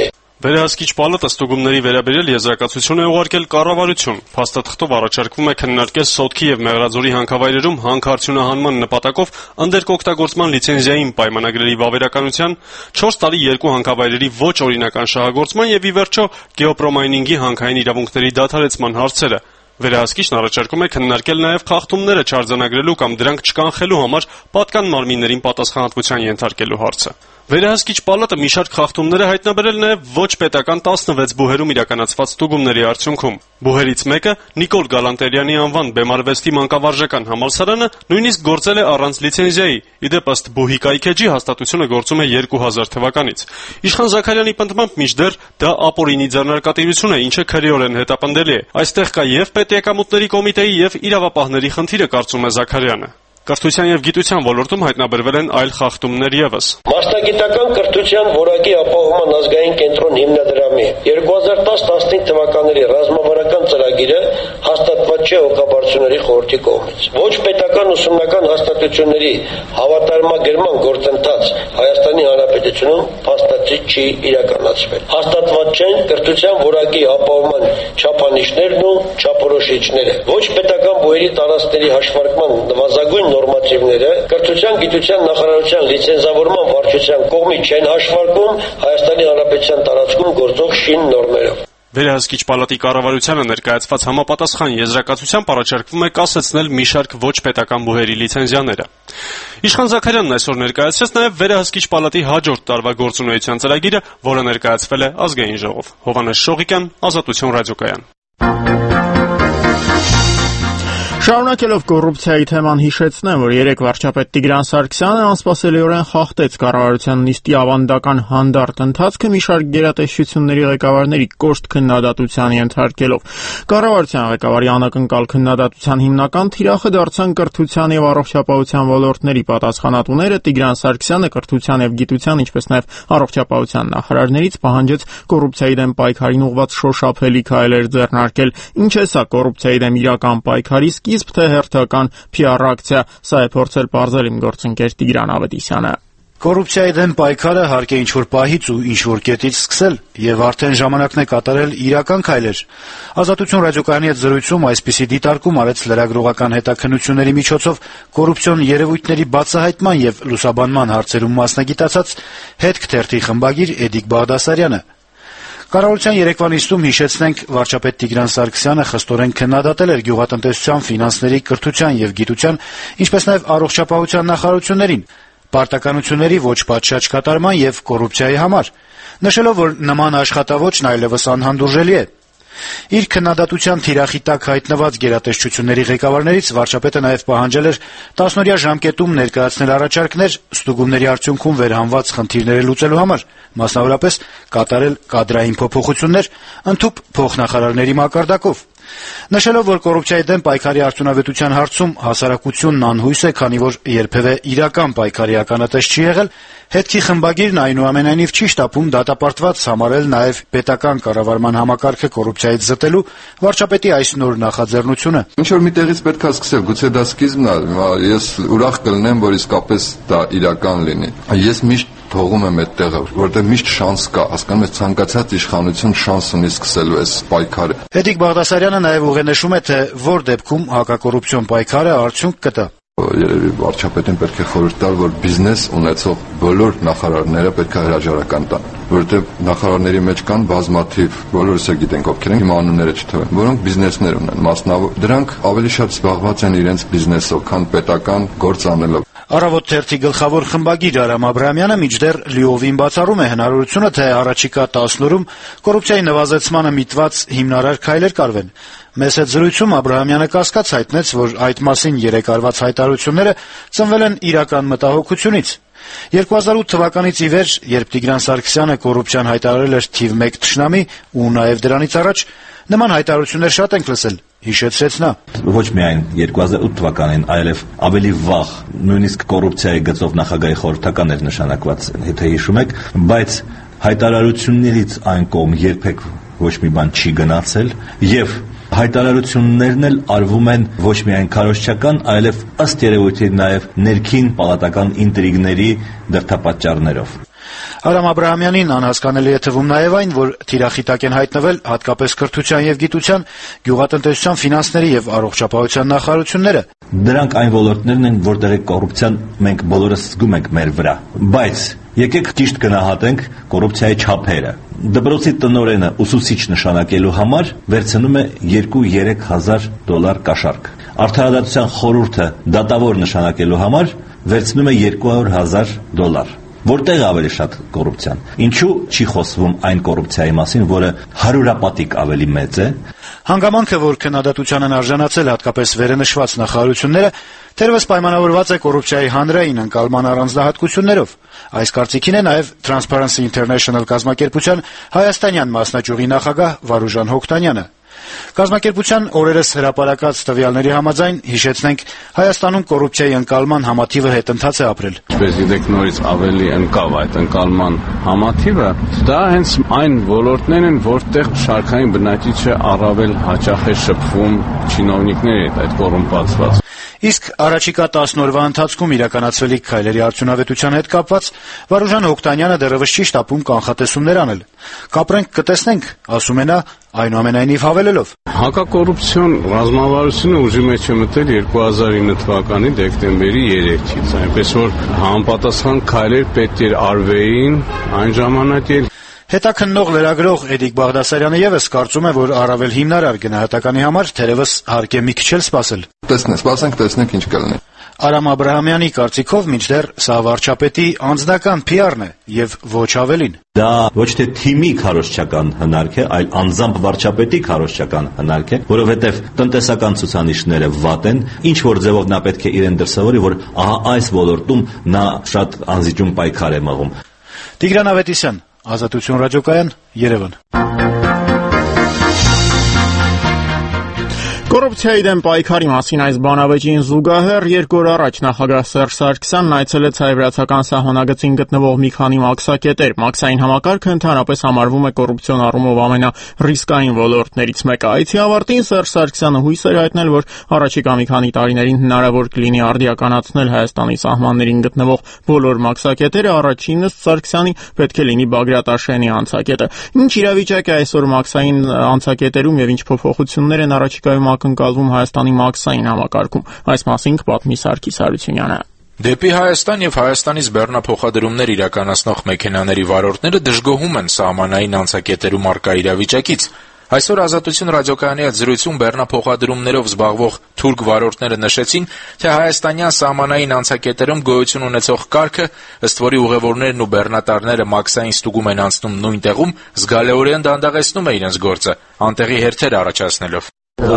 Վերահսկիչ պալատը ստուգումների վերաբերյալ եզրակացություն է ուղարկել կառավարություն։ Փաստաթղթով առաջարկվում է քննարկել Սոտքի եւ Մեղրաձորի հանքավայրերում հանքարդյունահանման նպատակով ընդերկօգտագործման լիցենզիային պայմանագրերի վավերականության, 4 տարի 2 հանքավայրերի ոչ օրինական շահագործման եւ ի վերջո գեոպրոմայնինգի հանքային իրավունքների դադարեցման հարցերը։ Վերահսկիչն առաջարկում է քննարկել նաև խախտումները չարձանագրելու կամ դրանք չկանխելու համար պատկան մարմիններին պատասխանատվության ենթարկելու հարցը։ Վերահսկիչ պալատը մի շարք խախտումներ է հայտնաբերել նաև ոչ պետական 16 բուհերում իրականացված ստուգումների արդյունքում։ Բուհերից մեկը Նիկոլ Գալանտերյանի անվան Բեմարվեստի մանկավարժական համալսարանը նույնիսկ գործել է առանց լիցենզիայի։ Ի դեպ ըստ բուհի կայքեջի հաստատությունը գործում է 2000 թվականից։ Իշխան Զաքարյանի պնդմամբ մինչդեռ դա ապօրինի ձեռնարկատիրություն է, ինչը քրեորեն հետապնդելի է։ Այստեղ կա եւ պետեկամուտների կոմիտեի եւ իրավապահների խնդիրը, կարծում է Զաքարյանը։ Կրթության եւ գիտության ոլորտում հայտնաբերվել են այլ խախտումներ եւս։ Մասնագիտական կրթության որակի ապահովման ազգային կենտրոն հիմնադրամի 2010-15 թվականների ռազմավարական ծրագիրը հաստատված չէ հոգաբարձուների խորհրդի կողմից։ Ոչ պետական ուսումնական հաստատությունների հավատարմագրման գործընթաց Հայաստանի Հանրապետությունում փաստացի չի իրականացվել։ Հաստատված չեն կրթության որակի ապահովման չափանիշներն ու չափորոշիչները։ Ոչ պետական բուհերի տարածքների հաշվարկման նվազագույն նորմատիվները կրթության գիտության նախարարության լիցենզավորման վարչության կողմից չեն հաշվարկվում Հայաստանի Հանրապետության տարածքում գործող շին նորմերով։ Վերահսկիչ պալատի կառավարությանը ներկայացված համապատասխան եզրակացությամբ առաջարկվում է կասեցնել մի շարք ոչ պետական բուհերի լիցենզիաները։ Իշխան Զաքարյանն այսօր ներկայացրեց նաև Վերահսկիչ պալատի հաջորդ տարվա գործունեության ծրագիրը, որը ներկայացվել է Ազգային ժողով։ Հովհաննես Շողիկյան, Ազատություն ռադիոկայան։ Շարունակելով կոռուպցիայի թեման հիշեցնեմ, որ երեկ վարչապետ Տիգրան Սարգսյանը անսպասելիորեն խախտեց կառավարության նիստի ավանդական հանդարտ ընթացքը մի շարք գերատեսչությունների ղեկավարների կոշտ քննադատության ենթարկելով։ Կառավարության ղեկավարի անակնկալ քննադատության հիմնական թիրախը դարձան կրթության եւ առողջապահության ոլորտների պատասխանատուները։ Տիգրան Սարգսյանը կրթության եւ գիտության, ինչպես նաեւ առողջապահության նախարարներից պահանջեց կոռուպցիայի դեմ պայքարին ուղղված շոշափելի քայլեր ձեռնարկել։ Ինչ է սա կոռուպցիայի դեմ իրական պայքարի սկիզբ թե հերթական PR ակցիա, սա է փորձել պարզել իմ գործընկեր Տիգրան Ավետիսյանը։ Կոռուպցիայի դեմ պայքարը հարկ է ինչ-որ պահից ու ինչ-որ կետից սկսել եւ արդեն ժամանակն է կատարել իրական քայլեր։ Ազատություն ռադիոկայանի հետ զրույցում այսպիսի դիտարկում արեց լրագրողական հետաքննությունների միջոցով կոռուպցիոն երևույթների բացահայտման եւ լուսաբանման հարցերում մասնագիտացած հետք թերթի խմբագիր Էդիկ Բաղդասարյանը։ Կառավարության երեկվա նիստում հիշեցնենք վարչապետ Տիգրան Սարգսյանը խստորեն քննադատել էր գյուղատնտեսության, ֆինանսների, կրթության եւ գիտության, ինչպես նաեւ առողջապահության նախարարություններին պարտականությունների ոչ պատշաճ կատարման եւ կոռուպցիայի համար, նշելով, որ նման աշխատավոճն այլեւս անհանդուրժելի է։ Իր քննադատության թիրախի տակ հայտնված գերատեսչությունների ղեկավարներից վարչապետը նաև պահանջել էր 10-օրյա ժամկետում ներկայացնել առաջարկներ ստուգումների արդյունքում վերհանված խնդիրները լուծելու համար, մասնավորապես կատարել կադրային փոփոխություններ ընդհուպ փոխնախարարների մակարդակով։ Նշելով, որ կոռուպցիայի դեմ պայքարի արդյունավետության հարցում հասարակությունն անհույս է, քանի որ երբևէ իրական պայքարի ականատես չի եղել, հետքի խմբագիրն այնուամենայնիվ չի շտապում դատապարտված համարել նաև պետական կառավարման համակարգը կոռուպցիայից զտելու վարչապետի այս նոր նախաձեռնությունը։ Ինչ որ միտեղից պետք է սկսել, գուցե դա սկիզբն է, ես ուրախ կլինեմ, որ իսկապես դա իրական լինի։ Ես միշտ թողում եմ այդ տեղը, որտեղ միշտ շանս կա, հասկանում ես, ցանկացած իշխանություն շանս ունի սկսելու այս պայքարը։ Էդիկ Բաղդասարյանը նաև ուղենշում է, թե որ դեպքում հակակոռուպցիոն պայքարը արդյունք կտա։ Երևի վարչապետին պետք է խորհուրդ տալ, որ բիզնես ունեցող բոլոր նախարարները պետք է հրաժարական տան, որովհետև նախարարների մեջ կան բազմաթիվ, բոլորս էլ գիտենք ովքեր են, հիմա անունները չթվեմ, որոնք բիզնեսներ ունեն, մասնավոր դրանք ավելի շատ զբաղված են իրենց բիզնեսով, քան պետական գործ անելով։ Առավոտ թերթի գլխավոր խմբագիր Արամ Աբրահամյանը մինչդեռ լիովին բացառում է հնարավորությունը, թե առաջիկա 10 օրում կոռուպցիայի նվազեցմանը միտված հիմնարար քայլեր կարվեն։ Մեծ հետ զրույցում Աբրահամյանը կասկած հայտնեց, որ այդ մասին երեկ արված հայտարարությունները ծնվել են իրական մտահոգությունից։ 2008 թվականից ի վեր, երբ Տիգրան Սարգսյանը կոռուպցիան հայտարարել էր թիվ 1 թշնամի ու նաև դրանից առաջ, նման հայտարարություններ շատ ենք լսել, հիշեցրեց նա։ Ոչ միայն 2008 թվականին, այլև ավելի վաղ, նույնիսկ կոռուպցիայի գծով նախագահի խորհրդական էր նշանակված, եթե հիշում եք, բայց հայտարարություններից այն կողմ երբեք ոչ մի բան չի գնացել եւ հայտարարություններն էլ արվում են ոչ միայն քարոզչական, այլև ըստ երևույթի նաև ներքին պալատական ինտրիգների դրդապատճառներով։ Արամ Աբրահամյանին անհասկանալի է թվում նաև այն, որ թիրախիտակ են հայտնվել հատկապես կրթության եւ գիտության, գյուղատնտեսության, ֆինանսների եւ առողջապահության նախարարությունները։ Դրանք այն ոլորտներն են, որտեղ կոռուպցիան մենք բոլորս զգում ենք մեր վրա, բայց եկեք ճիշտ գնահատենք կոռուպցիայի չափերը։ Դպրոցի տնօրենը ուսուցիչ նշանակելու համար վերցնում է 2-3 հազար դոլար կաշառք։ Արդարադատության խորհուրդը դատավոր նշանակելու համար վերցնում է 200,000 դոլար։ Որտեղ ավելի շատ կոռուպցիան։ Ինչու չի խոսվում այն կոռուպցիայի մասին, որը 100-ապատիկ ավելի մեծ է։ Հանգամանքը, որ քննադատության են արժանացել հատկապես վերենշված նախարարությունները, թերևս պայմանավորված է կոռուպցիայի հանրային ընկալման առանձնահատկություններով։ Այս կարծիքին է նաև Transparency International կազմակերպության հայաստանյան մասնաճյուղի նախագահ Վարուժան Հոկտանյանը։ Կազմակերպության օրերս հրապարակած տվյալների համաձայն, հիշեցնենք, Հայաստանում կոռուպցիայի ընկալման համաթիվը հետընթաց է ապրել։ Ինչպես գիտեք, նորից ավելի ընկավ այդ ընկալման համաթիվը, դա հենց այն ոլորտներն են, որտեղ շարքային բնակիչը առավել հաճախ է շփվում չինովնիկների հետ, այդ կոռումպացված։ Իսկ առաջիկա 10 օրվա ընթացքում իրականացվելիք քայլերի արդյունավետության հետ կապված Վարուժան Հոկտանյանը դեռևս չի շտապում կանխատեսումներ անել։ Կապրենք կտեսնենք, ասում է նա, այնուամենայնիվ հավելելով. Հակակոռուպցիոն ռազմավարությունը ուժի մեջ է մտել 2009 թվականի դեկտեմբերի 3-ից, այնպես որ համապատասխան քայլեր պետք էր արվեին այն ժամանակ էլ։ Հետաքննող լրագրող Էդիկ Բաղդասարյանը եւս կարծում է, որ առավել հիմնարար գնահատականի համար թերևս հարկ է մի քիչ էլ սպասել։ Սպասենք, տեսնենք ինչ կլինի։ Արամ Աբրահամյանի կարծիքով մինչդեռ սա վարչապետի անձնական PR-ն է եւ ոչ ավելին։ Դա ոչ թե թիմի քարոզչական հնարք է, այլ անձամբ վարչապետի քարոզչական հնարք է, որովհետեւ տնտեսական ցուցանիշները վատ են, ինչ որ ձևով նա պետք է իրեն դրսևորի, որ ահա այս ոլորտում նա շատ անզիջում պայքար է մղում։ Տիգրան Ավետիսյան, Ազատություն ռադիոկայան, Երևան։ Կոռուպցիայի դեմ պայքարի մասին այս բանավեճին զուգահեռ 2 օր առաջ նախագահ Սերժ Սարգսյանն այցելեց հայ-վրացական սահմանագծին գտնվող մի քանի մաքսակետեր։ Մաքսային համակարգը ընդհանրապես համարվում է կոռուպցիոն առումով ամենառիսկային ոլորտներից մեկը։ Այցի ավարտին Սերժ Սարգսյանը հույս էր հայտնել, որ առաջիկա մի քանի տարիներին հնարավոր կլինի արդիականացնել Հայաստանի սահմաններին գտնվող բոլոր մաքսակետերը, առաջինս Սարգսյանի պետք է լինի Բագրատ Աշյանի անցակետը։ Ինչ իրավիճակ է այսօր մաքսային անցակետերում եւ ինչ փոփոխություններ են առաջիկայում ակնկալվում Հայաստանի մաքսային համակարգում։ Այս մասին կպատմի Սարգիս Հարությունյանը։ Դեպի Հայաստան եւ Հայաստանից բեռնափոխադրումներ իրականացնող մեքենաների վարորդները դժգոհում են սահմանային անցակետերում առկա իրավիճակից։ Այսօր Ազատություն ռադիոկայանի հետ զրույցում բեռնափոխադրումներով զբաղվող թուրք վարորդները նշեցին, թե հայաստանյան սահմանային անցակետերում գոյություն ունեցող կարգը, ըստ որի ուղևորներն ու բեռնատարները մաքսային ստուգում են անցնում նույն տեղում, զգալիորեն դանդաղեցնում է իրենց գործը, անտեղի հերթեր առաջացնելով։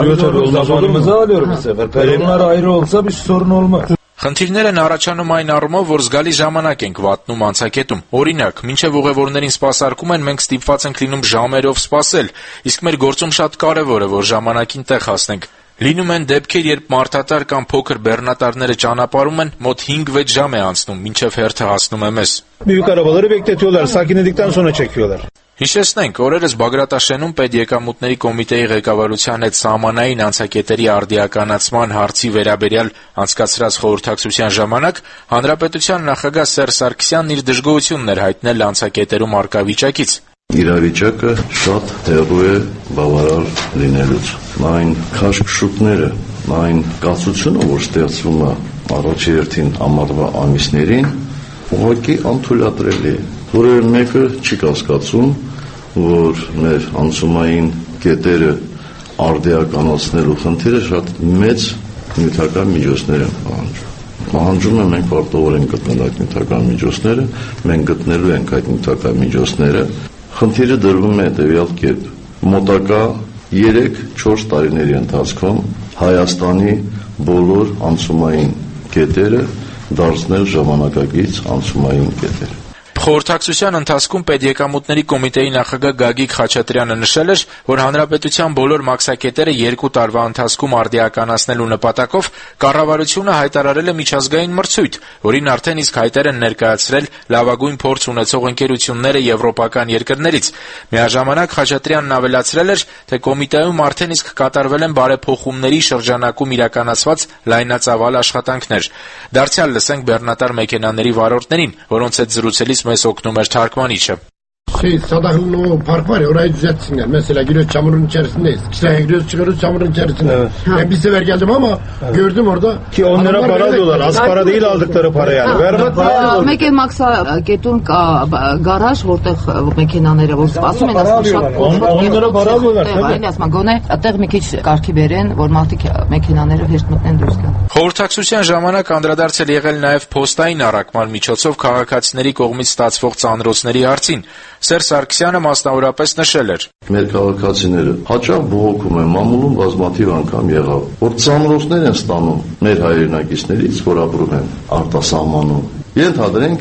Խնդիրներ են առաջանում այն առումով, որ զգալի ժամանակ ենք վատնում անցակետում։ Օրինակ, մինչև ուղևորներին սպասարկում են, մենք ստիպված ենք լինում ժամերով սպասել, իսկ մեր գործում շատ կարևոր է, որ ժամանակին տեղ հասնենք։ Լինում են դեպքեր, երբ մարդատար կամ փոքր բեռնատարները ճանապարհում են, մոտ 5-6 ժամ է անցնում, մինչև հերթը հասնում է մեզ։ Հիշեցնենք, օրերս Բագրատաշենում պետեկամուտների կոմիտեի ղեկավարության հետ սահմանային անցակետերի արդիականացման հարցի վերաբերյալ անցկացրած խորհրդակցության ժամանակ հանրապետության նախագահ Սերժ Սարգսյանն իր դժգոհությունն էր հայտնել անցակետերում առկա վիճակից։ Իրավիճակը շատ հեռու է բավարար լինելուց։ Այն քաշքշուկները, այն կացությունը, որ ստեղծվում է առաջի հերթին ամառվա ամիսներին, ուղղակի անթույլատրելի է։ Որևէ մեկը չի կասկածում, որ մեր անցումային կետերը արդիականացնելու խնդիրը շատ մեծ նյութական միջոցներ են պահանջում։ Պահանջում են մենք պարտավոր ենք գտնել այդ նյութական միջոցները, մենք գտնելու ենք այդ նյութական միջոցները։ Խնդիրը դրվում է հետևյալ կերպ. մոտակա 3-4 տարիների ընթացքում Հայաստանի բոլոր անցումային կետերը դարձնել ժամանակակից անցումային կետեր։ Խորհրդակցության ընթացքում պետեկամուտների կոմիտեի նախագահ Գագիկ Խաչատրյանը նշել էր, որ հանրապետության բոլոր մաքսակետերը 2 տարվա ընթացքում արդիականացնելու նպատակով կառավարությունը հայտարարել է միջազգային մրցույթ, որին արդեն իսկ հայտեր են ներկայացրել լավագույն փորձ ունեցող ընկերությունները եվրոպական երկրներից։ Միաժամանակ Խաչատրյանն ավելացրել էր, թե կոմիտեում արդեն իսկ կատարվել են բարեփոխումների շրջանակում իրականացված լայնածավալ աշխատանքներ։ Դարձյալ լսենք բեռնատար մեքենաների վարորդներին, որոնց հետ զրուցելիս մեզ օգնում էր թարգմանիչը. Sadak'ın park var ya orayı düzeltsinler. Mesela giriyoruz çamurun içerisindeyiz. İşte giriyoruz çıkıyoruz çamurun içerisinde. Evet. Ben bir sefer geldim ama gördüm orada. Ki 10 lira para alıyorlar. Az para değil aldıkları para yani. Մեկ է մաքսակետում կա գարաժ, որտեղ մեքենաները որ սպասում են, ասում շատ onlara para alıyorlar. Այն ասում գոնե այդտեղ մի քիչ կարգի բերեն, որ մարդիկ մեքենաները հեշտ մտնեն դուրս գան։ Խորհրդակցության ժամանակ անդրադարձել եղել նաև փոստային առաքման միջոցով քաղաքացիների կողմից ստացվող ծանրոցների հարցին։ Սերժ Սարգսյանը մասնավորապես նշել էր. Մեր քաղաքացիները հաճախ բողոքում են, մամուլում բազմաթիվ անգամ եղավ, որ ծանրոցներ են ստանում մեր հայրենակիցներից, որ ապրում են արտասահմանում։ Ենթադրենք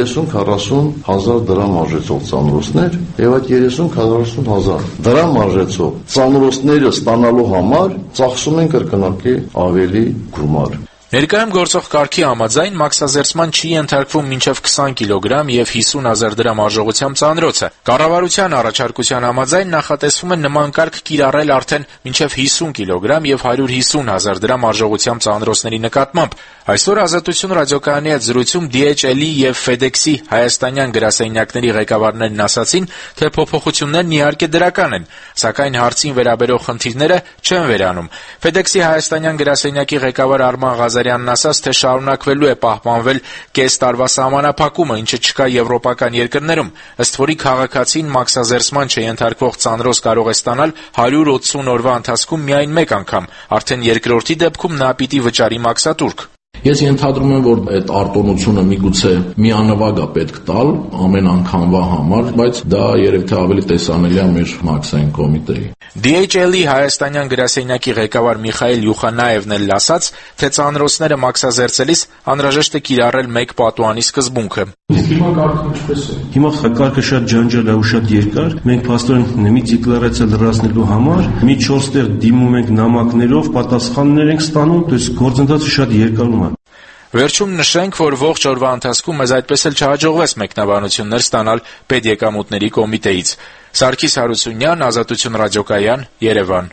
30-40 հազար դրամ արժեցող ծանրոցներ եւ այդ 30-40 հազար դրամ արժեցող ծանրոցները ստանալու համար ծախսում են կրկնակի ավելի գումար։ Ներկայում գործող կարգի համաձայն մաքսազերծման չի ենթարկվում մինչև 20 կիլոգրամ եւ 50,000 դրամ արժողությամբ ծանրոցը։ Կառավարության առաջարկության համաձայն նախատեսվում է նման կարգ կիրառել արդեն մինչև 50 կիլոգրամ եւ 150,000 դրամ արժողությամբ ծանրոցների նկատմամբ։ Այսօր Ազատություն ռադիոկայանի հետ զրույցում DHL-ի եւ FedEx-ի հայաստանյան գրասենյակների ղեկավարներն ասացին, թե փոփոխություններն իհարկե դրական են, սակայն հարցին վերաբերող խնդիրները չեն վերանում։ FedEx-ի հայաստանյան գրասենյակի ղեկավար Արման Ղազարյանն ասաց, թե շարունակվելու է պահպանվել կես տարվա սահմանափակումը, ինչը չկա եվրոպական երկրներում, ըստ որի քաղաքացին մաքսազերծման չենթարկվող ծանրոց կարող է ստանալ 180 օրվա ընթացքում միայն մեկ անգամ, արդեն երկրորդի դեպքում նա պիտի վճարի մաքսատուրք։ Ես ենթադրում եմ, որ այդ արտոնությունը միգուցե միանվագ է պետք տալ ամեն անգամվա համար, բայց դա երևի թե ավելի տեսանելի է մեր մաքսային կոմիտեի։ DHL-ի հայաստանյան գրասենյակի ղեկավար Միխայել Յուխանաևն էլ ասաց, թե ծանրոցները մաքսազերծելիս անհրաժեշտ է կիրառել մեկ պատուհանի սկզբունքը։ Հիմա կարգը ինչպես է։ Հիմա կարգը շատ ջանջալ է ու շատ երկար։ Մենք փաստորեն մի դեկլարացիա լրացնելու համար մի 4 տեղ դիմում ենք նամակներով, պատասխաններ ենք ստանում, то есть գործընթացը շատ երկարում է։ Վերջում նշենք, որ ողջ օրվա ընթացքում մեզ այդպես էլ չհաջողվեց մեկնաբանություններ ստանալ պետեկամուտների կոմիտեից։ Սարգիս Հարությունյան, Ազատություն ռադիոկայան, Երևան։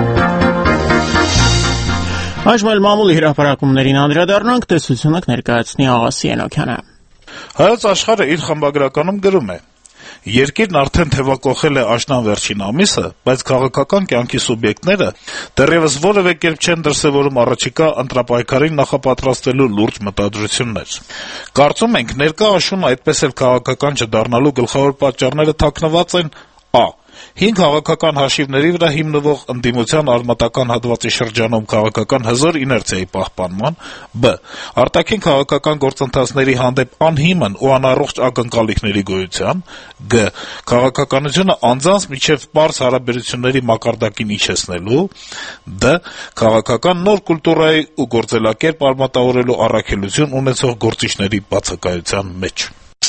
Այժմ էլ մամուլի հրապարակումներին անդրադառնանք, տեսությունը կներկայացնի Աղասի Էնոքյանը։ Հայոց աշխարհը իր խմբագրականում գրում է. Երկիրն արդեն թևակողել է աշնան վերջին ամիսը, բայց քաղաքական կյանքի սուբյեկտները դեռևս որևէ կերպ չեն դրսևորում առաջիկա ընտրապայքարին նախապատրաստվելու լուրջ մտադրություններ։ Կարծում ենք, ներկա աշունը այդպես էլ քաղաքական չդառնալու գլխավոր պատճառները թաքնված են Ա. Հին քաղաքական հաշիվների վրա հիմնվող ընդդիմության արմատական հատվածի շրջանում քաղաքական հզոր իներցիայի պահպանման, Բ. Արտաքին քաղաքական գործընթացների հանդեպ անհիմն ու անառողջ ակնկալիքների գոյության, Գ. Քաղաքականությունը անձանց միջև պարզ հարաբերությունների մակարդակին իջեցնելու, Դ. Քաղաքական նոր կուլտուրայի ու գործելակերպ արմատավորելու առաքելություն ունեցող գործիչների բացակայության մեջ։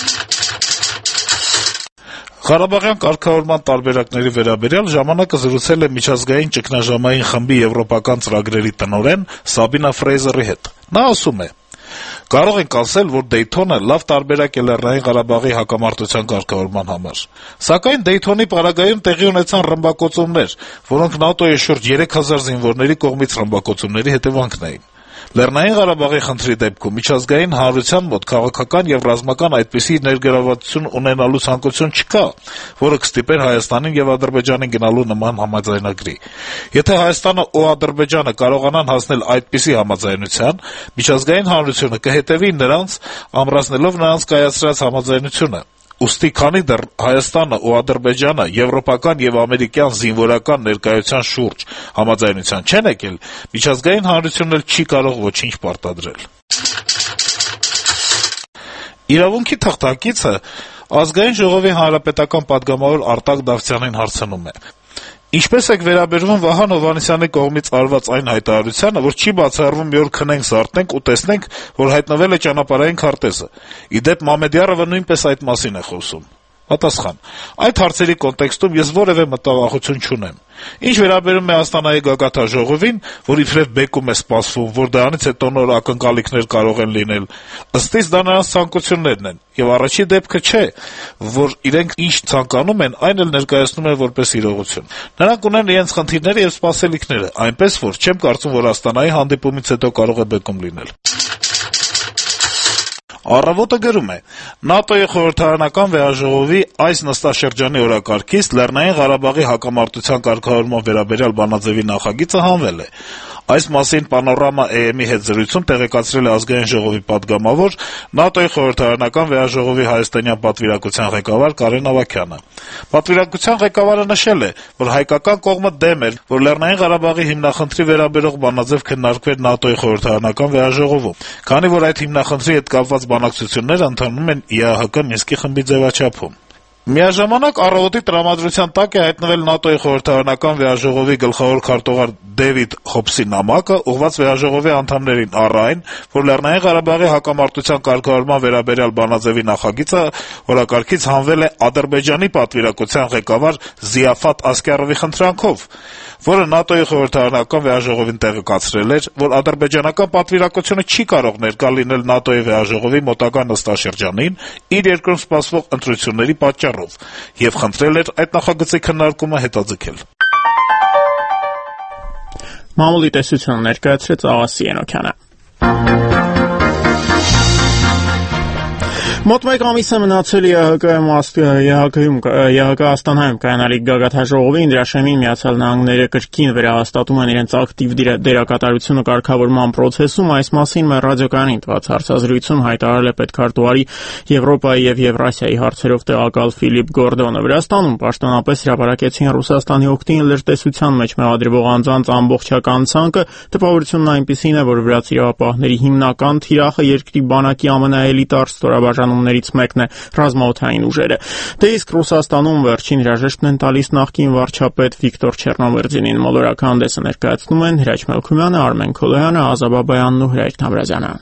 Ղարաբաղյան կարգավորման տարբերակների վերաբերյալ ժամանակը զրուցել է միջազգային ճգնաժամային խմբի եվրոպական ծրագրերի տնօրեն Սաբինա Ֆրեյզերի հետ։ Նա ասում է. Կարող ենք ասել, որ Դեյթոնը լավ տարբերակ է Լեռնային Ղարաբաղի հակամարտության կարգավորման համար։ Սակայն Դեյթոնի պարագայում տեղի ունեցան ռմբակոծումներ, որոնք ՆԱՏՕ-ի շուրջ 3000 զինվորների կողմից ռմբակոծումների հետևանքն էին։ Լեռնային Ղարաբաղի խնդրի դեպքում միջազգային հանրության մոտ քաղաքական եւ ռազմական այդպիսի ներգրավվածություն ունենալու ցանկություն չկա, որը կստիպեր Հայաստանին եւ Ադրբեջանին գնալու նման համաձայնագրի։ Եթե Հայաստանը ու Ադրբեջանը կարողանան հասնել այդպիսի համաձայնության, միջազգային հանրությունը կհետևի նրանց, ամրացնելով նրանց կայացրած համաձայնությունը։ Ուստի քանի դեռ Հայաստանը ու Ադրբեջանը եվրոպական եւ ամերիկյան զինվորական ներկայության շուրջ համաձայնության չեն եկել, միջազգային հանրությունն էլ չի կարող ոչինչ պարտադրել։ Իրավունքի թղթակիցը Ազգային ժողովի հանրապետական պատգամավոր Արտակ Դավթյանին հարցնում է. Ինչպես եք վերաբերվում Վահան Հովհաննիսյանի կողմից արված այն հայտարարությանը, որ չի բացառվում մի օր քնենք, զարթնենք ու տեսնենք, որ հայտնվել է ճանապարհային քարտեզը։ Իդեպ Մամեդյարովը նույնպես այդ մասին է խոսում։ Պատասխան. այդ հարցերի կոնտեքստում ես որևէ մտավախություն չունեմ։ Ինչ վերաբերում է Աստանայի գագաթաժողովին, որ իբրև բեկում է սպասվում, որ դրանից հետո նոր ակնկալիքներ կարող են լինել, ըստիս դա նրանց ցանկություններն են, եւ առաջի դեպքը չէ, որ իրենք ինչ ցանկանում են, այն էլ ներկայացնում են որպես իրողություն։ Նրանք ունեն իրենց խնդիրները եւ սպասելիքները, այնպես որ չեմ կարծում, որ Աստանայի հանդիպումից հետո կարող է բեկում լինել։ Առավոտը գրում է. ՆԱՏՕ-ի խորհրդարանական վեհաժողովի այս նստաշրջանի օրակարգից Լեռնային Ղարաբաղի հակամարտության կարգավորման վերաբերյալ բանաձեւի նախագիծը հանվել է։ Այս մասին Պանորամա AM-ի հետ զրույցում տեղեկացրել է Ազգային ժողովի պատգամավոր ՆԱՏՕ-ի խորհրդարանական վեհաժողովի հայաստանյան պատվիրակության ղեկավար Կարեն Ավագյանը։ Պատվիրակության ղեկավարը նշել է, որ հայկական կողմը դեմ էր, որ Լեռնային Ղարաբաղի հիմնախնդրի վերաբերող բանաձև քննարկվեր ՆԱՏՕ-ի խորհրդարանական վեհաժողովում, քանի որ այդ հիմնախնդրի հետ կապված բանակցությունները ընթանում են ԻԱՀԿ Մինսկի խմբի ձևաչափում։ Միաժամանակ առավոտի տրամադրության տակ է հայտնվել ՆԱՏՕ-ի խորհրդարանական վեհաժողովի գլխավոր քարտուղար Դեվիդ Հոբսի նամակը, ուղղված վեհաժողովի անդամներին առ այն, որ Լեռնային Ղարաբաղի հակամարտության կարգավորման վերաբերյալ բանաձևի նախագիծը օրակարգից հանվել է Ադրբեջանի պատվիրակության ղեկավար Զիաֆատ Ասկարովի խնդրանքով, որը ՆԱՏՕ-ի խորհրդարանական վեհաժողովին տեղեկացրել էր, որ ադրբեջանական պատվիրակությունը չի կարող ներկա լինել ՆԱՏՕ-ի վեհաժողովի մոտակա նստաշրջանին իր երկրում սպասվող ընտրությունների պատճառով եւ խնդրել էր այդ նախագծի քննարկումը հետաձգել։ Մամուլի տեսությունը ներկայացրեց Աղասի Ենոքյանը։ Մոտ մեկ ամիս է մնացել ԵՀԿ Աստանայում կայանալիք գագաթաժողովի Ինդրաշեմին Միացյալ Նահանգները կրկին վերահաստատում են իրենց ակտիվ դերակատարությունը կարգավորման process-ում։ Այս մասին մեր ռադիոկայանին տված հարցազրույցում հայտարարել է պետքարտուղարի Եվրոպայի եւ Եվրասիայի հարցերով տեղակալ Ֆիլիպ Գորդոնը։ Վրաստանում պաշտոնապես հրապարակեցին Ռուսաստանի օգտին լրտեսության մեջ մեղադրվող անձանց ամբողջական ցանկը։ Տպավորությունն այնպիսին է, որ վրաց իրավապահների հիմնական թիրախը երկրի բանակի ամենաէլիտար ստորաբաժանումներից մեկն է ռազմաօդային ուժերը։ Դե իսկ Ռուսաստանում վերջին հրաժեշտն են տալիս նախկին վարչապետ Վիկտոր Չեռնոմիրդինին։ Մոլորակ հանդեսը ներկայացնում են Հրաչ Մելքումյանը, Արմեն Քոլոյանը, Ազաբ Բաբայանն ու Հրայր Թամրազյանը։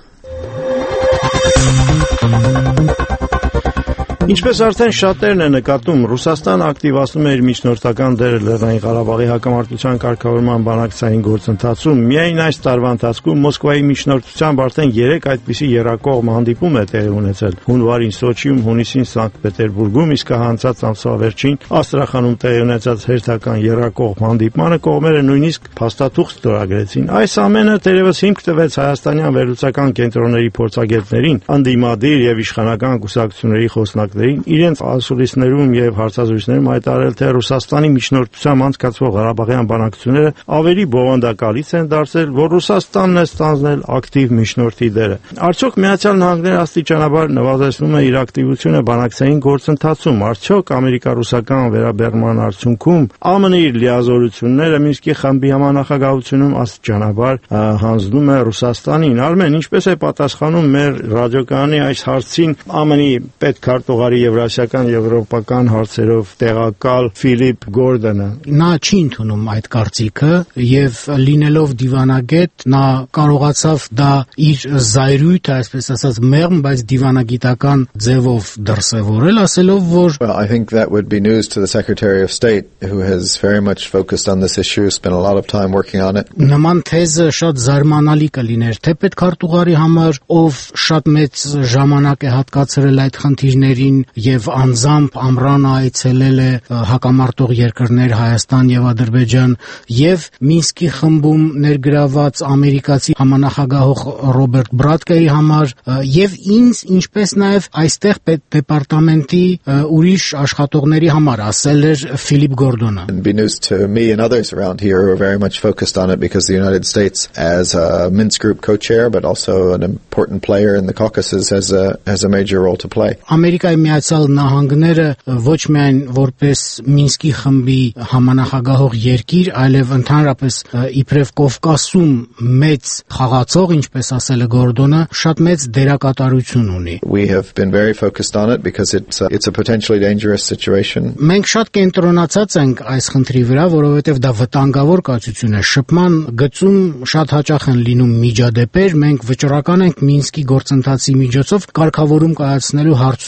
Ինչպես արդեն շատերն են նկատում, Ռուսաստանը ակտիվացնում է իր միջնորդական դերը Լեռնային Ղարաբաղի հակամարտության կարգավորման բանակցային գործընթացում։ Միայն այս տարվա ընթացքում Մոսկվայի միջնորդությամբ արդեն 3 այդպիսի եռակողմ հանդիպում է տեղի ունեցել։ Հունվարին Սոչիում, հունիսին Սանկտ Պետերբուրգում, իսկ հանցած ամսվա վերջին Աստրախանում տեղի ունեցած հերթական եռակողմ հանդիպմանը կողմերը նույնիսկ փաստաթուղթ ստորագրեցին։ Այս ամենը թերևս հիմք տվեց հայաստանյան վերլուծական կենտրոնների փորձագետներին, ընդդիմադիր եւ իշխանական կուսակցությունների խոսնակներին իրենց ասուլիսներում եւ հարցազրույցներում հայտարարել, թե Ռուսաստանի միջնորդությամբ անցկացվող Ղարաբաղյան բանակցությունները ավելի բովանդակալից են դարձել, որ Ռուսաստանն է ստանձնել ակտիվ միջնորդի դերը։ Արդյոք Միացյալ Նահանգները աստիճանաբար նվազեցնում է իր ակտիվությունը բանակցային գործընթացում։ Արդյոք ամերիկա-ռուսական վերաբերման արդյունքում ԱՄՆ-ը իր լիազորությունները Մինսկի խմբի համանախագահությունում աստիճանաբար հանձնում է Ռուսաստանին։ Արմեն, ինչպես է պատասխանում մեր ռադիոկայանի այս հարցին ԱՄՆ-ի պետքարտուղարի եվրասիական եվրոպական հարցերով տեղակալ Ֆիլիպ Գորդոնը։ Նա չի ընդունում այդ կարծիքը եւ լինելով դիվանագետ նա կարողացավ դա իր զայրույթը, այսպես ասած, մեղմ, բայց դիվանագիտական ձևով դրսևորել, ասելով, որ I think that would be news to the Secretary of State who has very much focused on this issue, spent a lot of time working on it. Նման թեզը շատ զարմանալի կլիներ թե պետքարտուղարի համար, ով շատ մեծ ժամանակ է հատկացրել այդ խնդիրներին եւ անձամբ ամռանը այցելել է հակամարտող երկրներ Հայաստան եւ Ադրբեջան եւ Մինսկի խմբում ներգրաված ամերիկացի համանախագահող Ռոբերտ Բրադկայի համար եւ ինձ, ինչպես նաեւ այստեղ պետդեպարտամենտի ուրիշ աշխատողների համար, ասել էր Ֆիլիպ Գորդոնը. It'd be news to me and others around here who are very much focused on it because the United States as a Minsk group co-chair but also an important player in the Caucasus has a major role to play. Ամերիկայի Միացյալ Նահանգները ոչ միայն որպես Մինսկի խմբի համանախագահող երկիր, այլև ընդհանրապես իբրև Կովկասում մեծ խաղացող, ինչպես ասել է Գորդոնը, շատ մեծ դերակատարություն ունի. We have been very focused on it because it's a potentially dangerous situation. Մենք շատ կենտրոնացած ենք այս խնդրի վրա, որովհետև դա վտանգավոր կացություն է։ Շփման գծում շատ հաճախ են լինում միջադեպեր, մենք վճռական ենք Մինսկի գործընթացի միջոցով կարգավորում կայացնելու հարցում, որի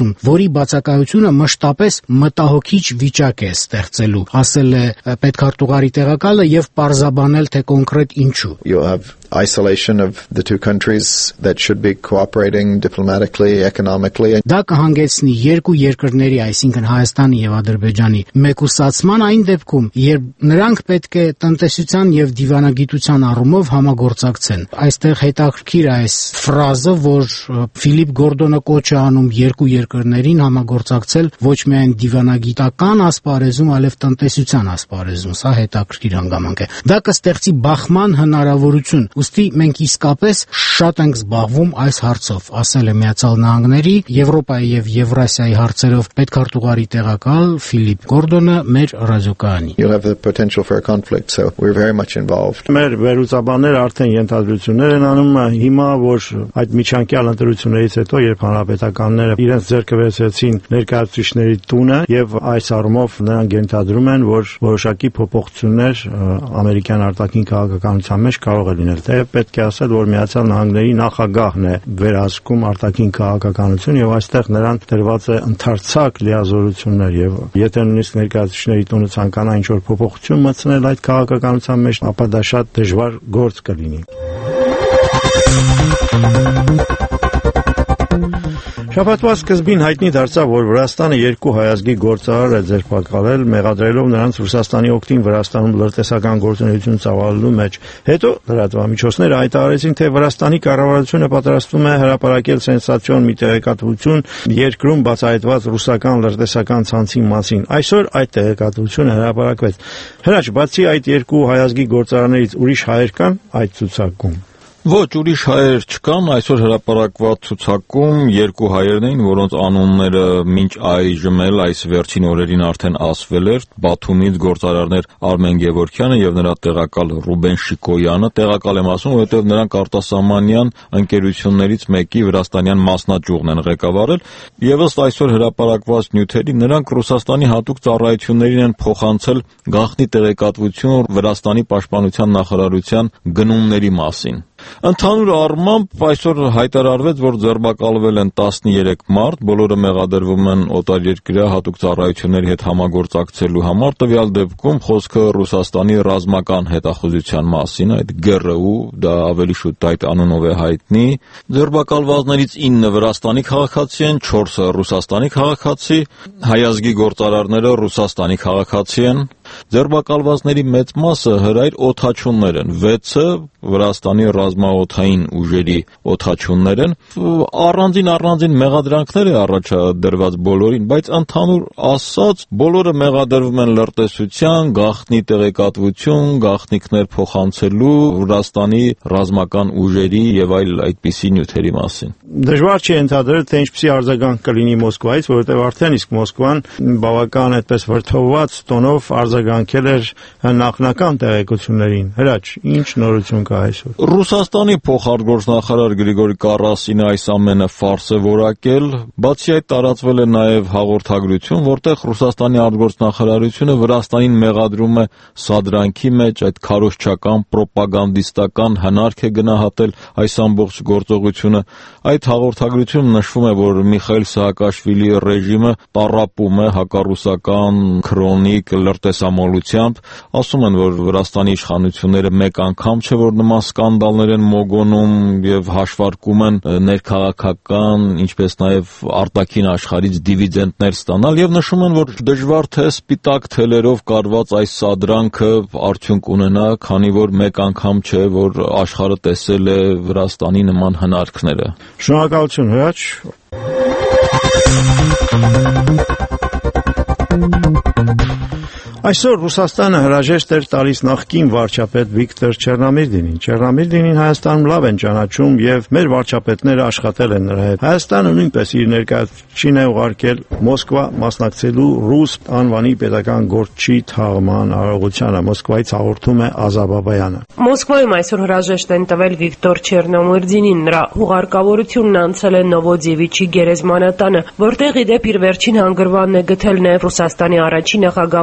Փոխհարի բացակայությունը մշտապես մտահոգիչ վիճակ է ստեղծելու, ասել է պետքարտուղարի տեղակալը եւ պարզաբանել թե կոնկրետ ինչու. You have isolation of the two countries that should be cooperating diplomatically, economically. Դա կհանգեցնի երկու երկրների, այսինքն Հայաստանի եւ Ադրբեջանի մեկուսացման այն դեպքում, երբ նրանք պետք է տնտեսության եւ դիվանագիտության առումով համագործակցեն։ Այստեղ հետաքրքիր է այս ֆրազը, որ Ֆիլիպ Գորդոնը կոչ է անում երկու երկրներին համագործակցել ոչ միայն դիվանագիտական ասպարեզում, այլև տնտեսության ասպարեզում։ Սա հետաքրքիր հանգամանք է։ Դա կստեղծի բախման հնարավորություն։ Ուստի մենք իսկապես շատ ենք զբաղվում այս հարցով, ասել է Միացյալ Նահանգների, Եվրոպայի եւ Եվրասիայի հարցերով պետքարտուղարի տեղակալ Ֆիլիպ Գորդոնը մեր ռադիոկայանին։ You have the potential for a conflict, so we're very much involved. Մեր վերլուծաբանները արդեն ենթադրություններ են անում հիմա, որ այդ միջանկյալ ընտրություններից հետո, երբ հանրապետականները իրենց ձեռքը վերցրեցին ներկայացուցիչների տունը եւ այս առումով նրանք ենթադրում են, որ որոշակի փոփոխություններ ամերիկյան արտաքին քաղաքականության մեջ կարող է լինել։ Թե պետք է ասել, որ Միացյալ Նահանգների նախագահն է վերահսկում արտաքին քաղաքականություն եւ այստեղ նրան տրված է ընդարձակ լիազորություններ եւ եթե նույնիսկ ներկայացուցիչների տունը ցանկանա ինչ-որ փոփոխություն մտցնել այդ քաղաքականության մեջ, ապա դա շատ դժվար գործ կլինի։ Շաբաթվա սկզբին հայտնի դարձավ, որ Վրաստանը երկու հայազգի գործարար է ձերբակալել, մեղադրելով նրանց Ռուսաստանի օգտին Վրաստանում լրտեսական գործունեություն ծավալելու մեջ։ Հետո լրատվամիջոցները հայտարարեցին, թե Վրաստանի կառավարությունը պատրաստվում է հրապարակել սենսացիոն մի տեղեկատվություն երկրում բացահայտված ռուսական լրտեսական ցանցի մասին։ Այսօր այդ տեղեկատվությունը հրապարակվեց։ Հրաչ, բացի այդ երկու հայազգի գործարարներից ուրիշ հայեր կան այդ ցուցակում։ Ոչ, ուրիշ հայեր չկան, այսօր հրապարակված ցուցակում երկու հայերն էին, որոնց անունները մինչ այժմ էլ այս վերջին օրերին արդեն ասվել էր, Բաթումից գործարարներ Արմեն Գևորգյանը եւ նրա տեղակալ Ռուբեն Շիկոյանը, տեղակալ եմ ասում, որովհետեւ նրանք արտասահմանյան ընկերություններից մեկի վրաստանյան մասնաճյուղն են ղեկավարել, եւ ըստ այսօր հրապարակված նյութերի նրանք Ռուսաստանի հատուկ ծառայություններին են փոխանցել գաղտնի տեղեկատվություն Վրաստանի պաշտպանության նախարարության գնումների մասին։ Ընդհանուր առմամբ այսօր հայտարարվեց, որ ձերբակալվել են 13 մարդ, բոլորը մեղադրվում են օտարերկրյա հատուկ ծառայությունների հետ համագործակցելու համար, տվյալ դեպքում խոսքը Ռուսաստանի ռազմական հետախուզության մասին, այդ ԳՌՈ, դա ավելի շուտ այդ անունով է հայտնի։ Ձերբակալվածներից 9 Վրաստանի քաղաքացի են, 4-ը Ռուսաստանի քաղաքացի, հայազգի գործարարները Ռուսաստանի քաղաքացի են։ Ձերբակալվածների մեծ մասը հրայր օդաչուններ են, 6-ը Վրաստանի ռազմաօդային ուժերի օդաչուններ են, առանձին մեղադրանքներ է առաջադրված բոլորին, բայց ընդհանուր ասած բոլորը մեղադրվում են լրտեսության, գաղտնի տեղեկատվություն, գաղտնիքներ փոխանցելու Վրաստանի ռազմական ուժերի եւ այլ այդպիսի նյութերի մասին։ Դժվար չի ենթադրել, թե ինչպիսի արձագանք կլինի Մոսկվայից, որովհետեւ արդեն իսկ Մոսկվան բավական այդպես վրդովված տոնով արձագանքել էր նախնական տեղեկություններին։ Հրաչ, ինչ նորություն կա այսօր։ Ռուսաստանի փոխարտգործնախարար Գրիգորի Կարասինը այս ամենը ֆարս է որակել, բացի այդ տարածվել է նաև հաղորդագրություն, որտեղ Ռուսաստանի արտգործնախարարությունը Վրաստանին մեղադրում է սադրանքի մեջ այդ քարոզչական պրոպագանդիստական հնարք է գնահատել այս ամբողջ գործողությունը։ Այդ հաղորդագրությունում նշվում է, որ Միխայիլ Սահակաշվիլի ռեժիմը տառապում է հակառուսական քրոնիկ լրտեսամոլությամբ, ասում են, որ Վրաստանի իշխանությունները մեկ անգամ չէ, որ նման սկանդալներ են մոգոնում եւ հաշվարկում են ներքաղաքական, ինչպես նաեւ արտաքին աշխարհից դիվիդենդներ ստանալ եւ նշում են, որ դժվար թե սպիտակ թելերով կարված այս սադրանքը արդյունք ունենա, քանի որ մեկ անգամ չէ, որ աշխարհը տեսել է Վրաստանի նման հնարքները։ Շնորհակալություն, Հրաչ։ Այսօր Ռուսաստանը հրաժեշտ էր տալիս նախկին վարչապետ Վիկտոր Չեռնոմիրդինին։ Չեռնոմիրդինին Հայաստանում լավ են ճանաչում եւ մեր վարչապետները աշխատել են նրա հետ։ Հայաստանը նույնպես իր ներկայացուցիչին է ուղարկել Մոսկվա մասնակցելու ռուս անվանի պետական գործչի թաղման արարողությանը։ Մոսկվայից հաղորդում է Ազաբաբայանը։ Մոսկվայում այսօր հրաժեշտ են տվել Վիկտոր Չեռնոմիրդինին։ Նրա հուղարկավորությունն անցել է Նովոդևիչի գերեզմանատանը, որտեղ ի դեպ իր վերջին հանգրվանն է գտել նաեւ Ռուսաստանի առաջին նախագահ Բորիս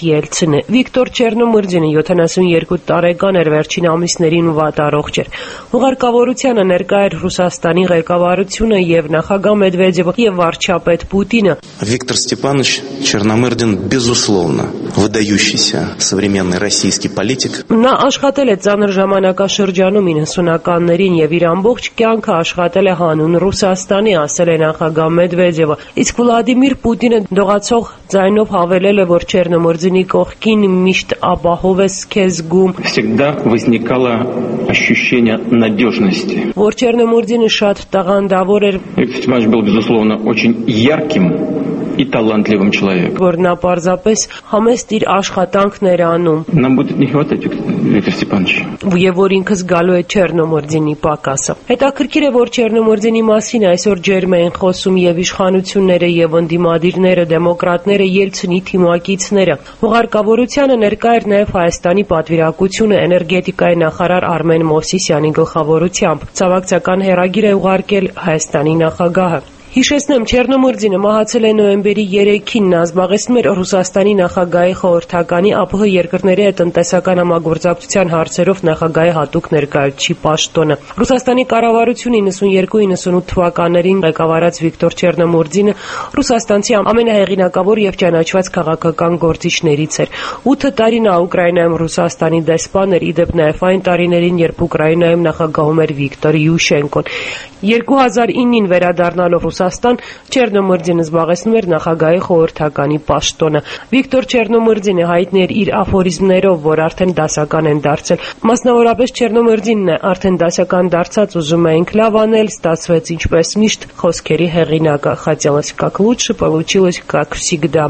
Ելցինը։ Վիկտոր Չեռնոմուրձինը 72 տարեկան էր, վերջին ամիսներին վատառողջ էր։ Հուղարկավորությանը ներկա էր Ռուսաստանի ղեկավարությունը եւ նախագահ Մեդվեդևը եւ վարչապետ Պուտինը։ Виктор Степанович Черномырдин, безусловно, выдающийся современный российский политик. Նա աշխատել է ծանր ժամանակաշրջանում 90-ականներին եւ իր ամբողջ կյանքը աշխատել է հանուն Ռուսաստանի, ասել է նախագահ Մեդվեդևը։ Իսկ Վլադիմիր Պուտինը դողացող ձայնով հավելել է, որ Չեռնոմուրձինի կողքին միշտ ապահով է քեզ զգում։ Всегда возникало ощущение надежности. Որ Չեռնոմուրձինը շատ տաղանդավոր էր։ Виктор Степанович был, безусловно, очень ярким и талантливым человеком. Որ նա պարզապես համեստ իր աշխատանքն էր անում։ Нам будет не хватать Виктора Степановича. Եվ որ ինքը զգալու է Չեռնոմուրձինի պակասը։ Հետաքրքիր է, որ Չեռնոմուրձինի մասին այսօր ջերմ էին խոսում եւ իշխանությունները եւ ընդդիմադիրները, դեմոկրատները, Ելցինի թիմակիցները։ Հուղարկավորությանը ներկա էր նաեւ Հայաստանի պատվիրակությունը էներգետիկայի նախարար Արմեն Մովսիսյանի գլխավորությամբ։ Ցավակցական հերագիր է ուղարկել Հայաստանի նախագահը։ Հիշեցնեմ, Չեռնոմուրձինը մահացել է նոյեմբերի 3-ին, նա զբաղեցնում էր Ռուսաստանի նախագահի խորհրդականի ԱՊՀ երկրների հետ տնտեսական համագործակցության հարցերով նախագահի հատուկ ներկայացուցիչ պաշտոնը։ Ռուսաստանի կառավարությունը 92-98 թվականներին ղեկավարած Վիկտոր Չեռնոմուրձինը ռուսաստանցի ամենահեղինակավոր եւ ճանաչված քաղաքական գործիչներից էր։ 8 տարի նա Ուկրաինայում Ռուսաստանի դեսպան էր, իդեպ նաեւ այն տարիներին, երբ Ուկրաինայում նախագահում էր Վիկտոր Յուշենկոն։ 2009-ին վերադառնալով Ռուսաստան, Չեռնոմուրձինը զբաղեցնում էր նախագահի խորհրդականի պաշտոնը։ Վիկտոր Չեռնոմուրձինը հայտնի էր իր աֆորիզմներով, որ արդեն դասական են դարձել։ Մասնավորապես Չեռնոմուրձինն է արդեն դասական դարձած, ուզում էինք լավ անել, ստացվեց ինչպես միշտ, խոսքերի հեղինակը։ Хотелось как лучше, получилось как всегда.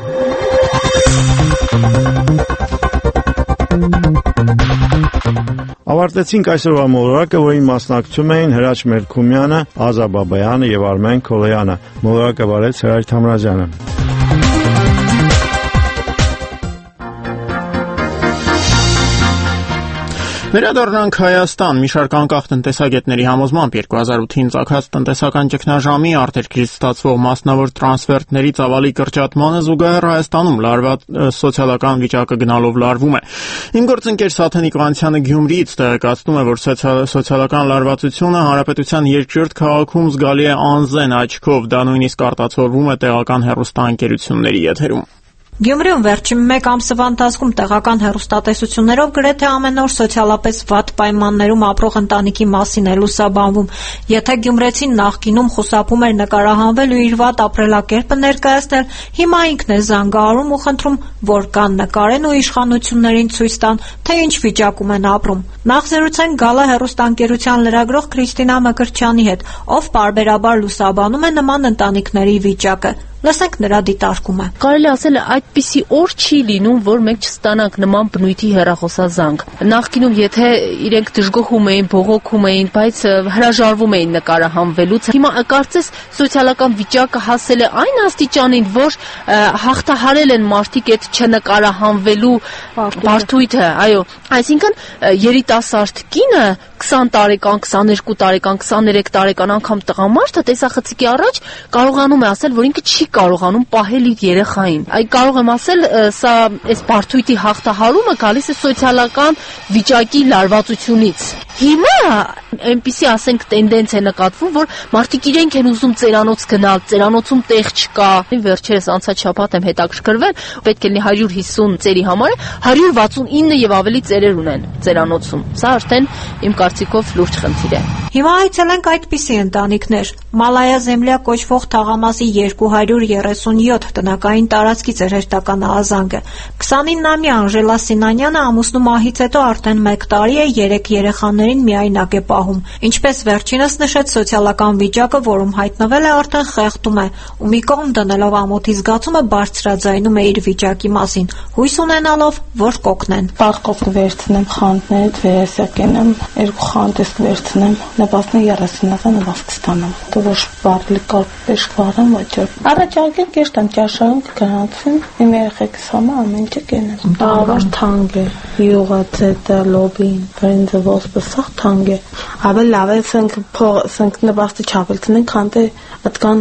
Ավարտեցինք այսօրվա մոլորակը, որին մասնակցում էին Հրաչ Մերքումյանը, Ազա Բաբայանը եւ Արմեն Քոլոյանը։ Մոլորակը վարեց Հրաչ Թամրազյանը։ Վերադառնանք Հայաստան։ Մի շարք անկախ տնտեսագետների համոզմամբ 2008-ին ծագած տնտեսական ճգնաժամի արտերկրից ստացվող մասնավոր տրանսֆերտների ծավալի կրճատմանը զուգահեռ Հայաստանում լարված սոցիալական վիճակը գնալով լարվում է։ Իմ գործընկեր Սաթենիկ Վանցյանը Գյումրիից տեղեկացնում է, որ սոցիալական լարվածությունը հանրապետության երկրորդ քաղաքում զգալի է անզեն աչքով, դա նույնիսկ արտացոլվում է տեղական հեռուստաընկերությունների եթերում։ Գյումրիում վերջին մեկ ամսվա ընթացքում տեղական հեռուստատեսություններով գրեթե ամեն օր սոցիալապես վատ պայմաններում ապրող ընտանիքի մասին է լուսաբանվում։ Եթե գյումրեցին նախկինում խուսափում էր նկարահանվել ու իր վատ ապրելակերպը ներկայացնել, հիմա ինքն է զանգահարում ու խնդրում, որ կան նկարեն ու իշխանություններին ցույց տան, թե ինչ վիճակում են ապրում։ Նախ զրուցենք Գալա հեռուստաընկերության լրագրող Քրիստինա Մկրտչյանի հետ, ով պարբերաբար լուսաբանում է նման ընտանիքների վիճակը։ Լսենք նրա դիտարկումը։ Կարելի ասել այդպիսի օր չի լինում, որ մենք չստանանք նման բնույթի հեռախոսազանգ։ Նախկինում եթե իրենք դժգոհում էին, բողոքում էին, բայց հրաժարվում էին նկարահանվելուց, հիմա կարծես սոցիալական վիճակը հասել է այն աստիճանին, որ հաղթահարել են մարդիկ այդ չնկարահանվելու բարդույթը, այո, այսինքն երիտասարդ կինը 20 տարեկան, 22 տարեկան, 23 տարեկան անգամ տղամարդը տեսախցիկի առաջ կարողանում է ասել, որ ինքը չի կարողանում պահել իր երեխային։ Այ կարող եմ ասել, սա այս բարդույթի հաղթահարումը գալիս է սոցիալական վիճակի լարվածությունից։ Հիմա այնպիսի ասենք տենդենց է նկատվում, որ մարդիկ իրենք են ուզում ծերանոց գնալ, ծերանոցում տեղ չկա։ Վերջերս անցած շաբաթ եմ հետաքրքրվել, պետք է լինի 150 ծերի համար 169 եւ ավելի ծերեր ունեն ծերանոցում։ Սա արդեն իմ կարծիքով լուրջ խնդիր է։ Հիմա այցելենք այդպիսի ընտանիքներ։ Մալայա Զեմլյա կոչվող թաղամասի 237 տնակային տարածքից էր հերթական ահազանգը։ 29-ամյա Անժելա Սինանյանը ամուսնու մահից հետո արդեն 1 տարի է 3 երեխաներին միայնակ է պահում։ Ինչպես վերջինս նշեց, սոցիալական վիճակը, որում հայտնվել է, արդեն խեղդում է, ու մի կողմ դնելով ամոթի զգացումը բարձրաձայնում է իր վիճակի մասին, հույս ունենալով, որ կօգնեն։ Պարկով կվերցնեմ խանդներ, վերեսակենեմ, 2 խանդ կվերցնեմ, նպաստն 30-ական նպաստ կստանամ։ Որ բարլի կարպեշ վարան վաճառ։ Առաջարկել կեշտան ճաշարում կգնացին, իմ երեխեքս համար ամեն ինչ կենեմ։ Բավար թանկ է, յուղացետը, լոբին, բրինձը ոսպը սաղ թանկ է։ Ավելի լավ է սենք նպաստը չավելցնենք, քան թե այդքան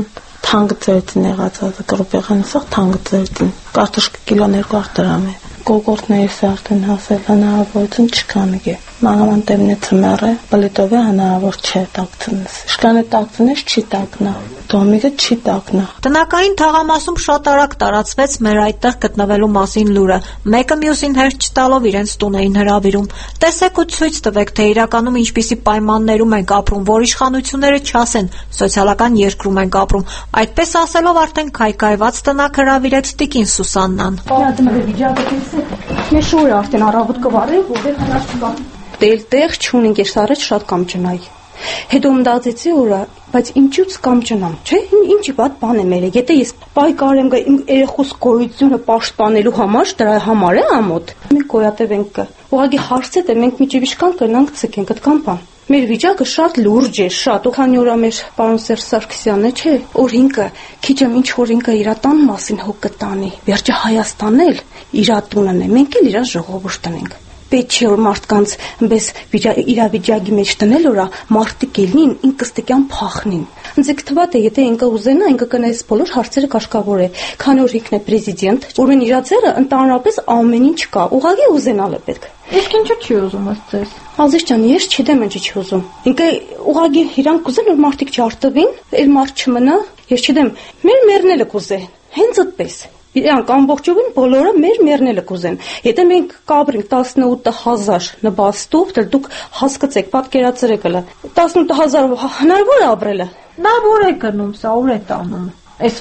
թանկ ծերտին եղած գրուպեղան սա թանկ ծերտին կարտոշկա կիլո 200 դրամ է կողորտների սարտեն հասել հնարավորություն չկանի մանավանդեմն է ծմերը բլետով է հնարավոր չէ տակցնես շկանը տակցնես չի տակնա դոմիկը չի տակնա Տնակային թաղամասում շատ արագ տարածվեց մեր այդտեղ գտնվելու մասին լուրը մեկը մյուսին հերթ չտալով իրենց տուն էին հրավիրում տեսեք ու ցույց տվեք թե իրականում ինչպիսի պայմաններում ենք ապրում որ իշխանությունները չասեն սոցիալական երկրում ենք ապրում այդպես ասելով արդեն քայքայված տնակ հրավիրեց տիկին Սուսաննան Ես շուր արդեն առավոտ կվարել, որտեղ հնար չկա։ Տեղ չունենք, ես առաջ շատ կամ ճնայի։ Հետո մտածեցի ուրա, բայց ինչու՞ց կամ ճնամ, չէ՞, ինչի բադ բան է մերը։ Եթե ես պայքար եմ գա իմ երեխուս գոյությունը պաշտպանելու համար, դրա համար է ամոթ։ Մենք գոյատև ենք կա։ Ուղղակի հարցը թե մենք միջիվիշկան կնանք ցկենք այդ կամ բան։ Մեր վիճակը շատ լուրջ է, շատ։ Ուղղանի օրա մեր պարոն Սերժ Սարգսյանը, չէ, որ ինքը քիչեմ ինչ որ ինքը իր տան մասին հոգ կտանի։ Վերջը Հայաստանն էլ իր տունն է, մենք էլ իր ժողովուրդն ենք։ Պետք չէ որ մարդկանց այնպես իրավիճակի մեջ տնել որա մարդիկ ելնին ինքստիկյան փախնին։ Ինձ թվա թե եթե ինքը ուզենա ինքը կնայես բոլոր հարցերը կաշկավոր է, քանի որ ինքն է պրեզիդենտ, ուրեմն իր ձեռը ընդհանրապես ամեն ինչ կա, ուղղակի ուզենալ է պետք։ Իսկ ինչու՞ չի ուզում ասես։ Ազիզ ջան, ես չգիտեմ ինչ չի ուզում։ Ինքը ուղղակի իրան կուզեն որ մարդիկ ջարդվին, այլ մարդ չմնա, ես չգիտեմ, մեր մեռնելը կուզե, հենց այդպես։ Իրանք ամբողջովին բոլորը մեր մեռնելը կուզեն։ Եթե մենք կաբրենք 18000 նպաստով, դեռ դուք հասկացեք, պատկերացրեք հլը 18000 հնարավոր է ապրելը։ Նա որ է գնում, սա ուր է տանում։ Այս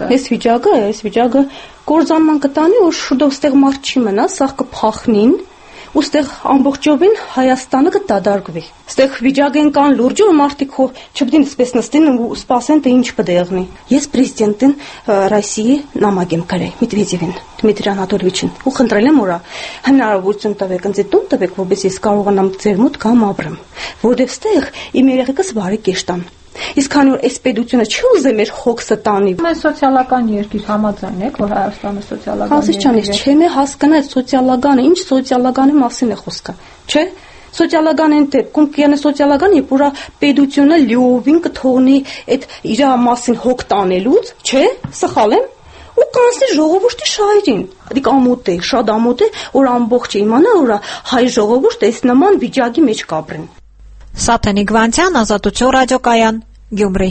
վիճակը կորզանման կտանի, որ շուտով ստեղ մարդ չի մնա, սա կփախնին։ Ոստեղ ամբողջովին Հայաստանը կդադարվի։ Ստեղ վիճակեն կան լուրջ ու մարդիկ հո չպետք է սպես նստեն ու սպասեն թե ինչ կդեղնի։ Ես պրեզիդենտին Ռոսիայի նամակ եմ գրել Մեդվեդևին, Դմիտրի Անատոլիևիչին, ու խնդրել եմ որա հնարավորություն տվեք ինձ տուն տվեք, որպեսզի ես կարողանամ ձեր մոտ կամ ապրեմ, որովհետև ստեղ իմ երեխեքս բարի կեշտան։ Իսկ քանի որ այս պետությունը չուզե մեր հոգսը տանի։ Մենք սոցիալական երկիր համաձայն եք, որ Հայաստանը սոցիալական երկիր է։ Ասես ջան, ես չեմ հասկանում այդ սոցիալականը, ինչ սոցիալականի մասին է խոսքը, չէ՞։ Սոցիալական են դեպքում կյանե սոցիալական է պուրա պետությունը լիովին կթողնի այդ իր մասին հոգ տանելուց, չէ՞։ Սխալ եմ։ Ու կանցի ժողովրդի շահերին։ Դիք ամոթ է, շատ ամոթ է, որ ամբողջ իմանա, որ հայ ժողովուրդը այս նման վիճակի մեջ կապրեն։ Սաթենիկ Վանցյան, Ազատություն ռադիոկայան, Գյումրի։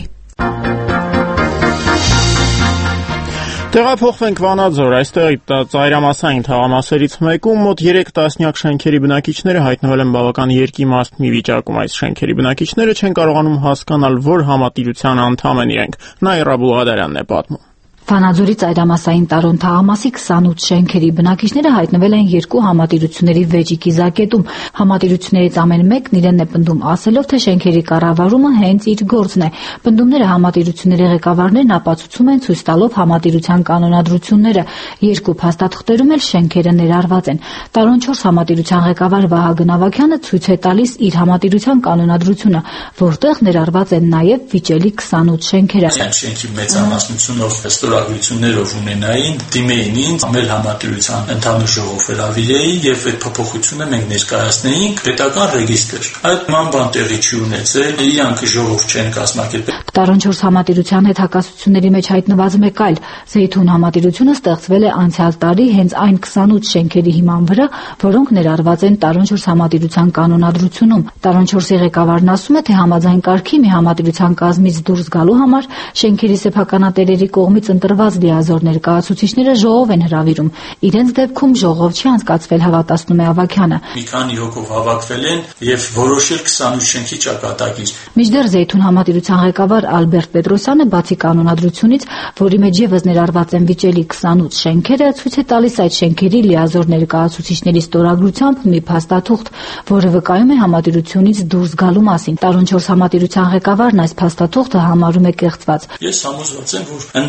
Տեղափոխվենք Վանաձոր, այստեղ ծայրամասային թաղամասերից մեկում մոտ 3 տասնյակ շենքերի բնակիչները հայտնվել են բավական երկիմաստ մի վիճակում։ Այս շենքերի բնակիչները չեն կարողանում հասկանալ, որ համատիրության անդամ են իրենք։ Նաիրա Բուղադարյանն է պատմում։ Վանաձորի ծայրամասային Տարոն թաղամասի 28 շենքերի բնակիչները հայտնվել են երկու համատիրությունների վեճի կիզակետում։ Համատիրություններից ամեն մեկն իրեն է պնդում ասելով, թե շենքերի կառավարումը հենց իր գործն է։ Պնդումները համատիրությունների ղեկավարներն ապացուցում են ցույց տալով համատիրության կանոնադրությունները։ Երկու փաստաթղթերում էլ շենքերը ներառված են։ Տարոն 4 համատիրության ղեկավար Վահագն Ավագյանը ցույց է տալիս իր համատիրության կանոնադրությունը, որտեղ ներառված են նաև վիճելի 28 շենքերը։ Շենքի մեծամասնությունը ագրություններով ունենային, դիմեին ինձ, ամել համատիրության ընդհանուր ժողով հրավիրեի եւ այդ փոփոխությունը մենք ներկայացնեինք պետական ռեգիստր։ Այդ ման բան տեղի չի ունեցել, իրանք ժողով չեն կազմակերպել։ Տարոն 4 համատիրության հետ հակասությունների մեջ հայտնված մեկ այլ Զեյթուն համատիրությունը ստեղծվել է անցյալ տարի հենց այն 28 շենքերի հիման վրա, որոնք ներառված են Տարոն 4 համատիրության կանոնադրությունում։ Տարոն 4-ի ղեկավարն ասում է, թե համաձայն կարգի մի համատիրության կազմից դուրս գալու համար շենքերի սեփականատերերի կողմից ընտրված լիազոր ներկայացուցիչները ժողով են հրավիրում։ Իրենց դեպքում ժողով չի անցկացվել, հավատացնում է Ավագյանը։ Մի քանի հոգով հավաքվել են եւ որոշել 28 շենքի ճակատագիր։ Մինչդեռ Զեյթուն համատիրության ղեկավար Ալբերտ Պետրոսյանը բացի կանոնադրությունից, որի մեջ եւս ներառված են վիճելի 28 շենքերը, ցույց է տալիս այդ շենքերի լիազոր ներկայացուցիչների ստորագրությամբ մի փաստաթուղթ, որը վկայում է համատիրությունից դուրս գալու մասին։ Տարոն 4 համատիրության ղեկավարն այս փաստաթուղթը համարում է կեղծված։ Ես համոզված եմ, որ այնտեղ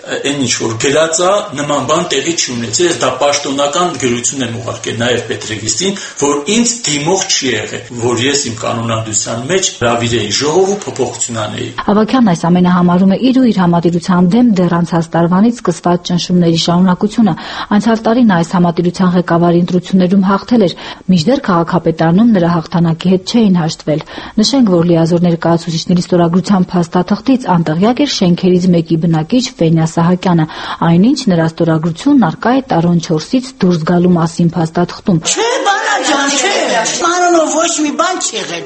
այն ինչ որ գրած է, նման բան տեղի չունեցել, դա պաշտոնական գրություն եմ ուղարկել նաև Պետրեգիստին, որ ինձ դիմող չի եղել, որ ես իմ կանոնադրության մեջ հրավիրեի ժողով ու փոփոխություն անեի։ Ավագյանն այս ամենը համարում է իր ու իր համատիրության դեմ դեռ անցած տարվանից սկսված ճնշումների շարունակությունը։ Անցյալ տարի նա այս համատիրության ղեկավարի ընտրություններում հաղթել էր, մինչդեռ քաղաքապետարանում նրա հաղթանակի հետ չէին հաշտվել։ Նշենք, որ լիազոր ներկայացուցիչների ստորագրության փաստաթղթից անտեղյակ էր շենքերից մեկի բնակիչ Ֆենյա Սահակյանը, այնինչ նրա ստորագրությունն առկա է տարոն 4-ից դուրս գալու մասին փաստաթղթում։ Չէ, բանաջան, չէ, մանոնով ոչ մի բան չի եղել։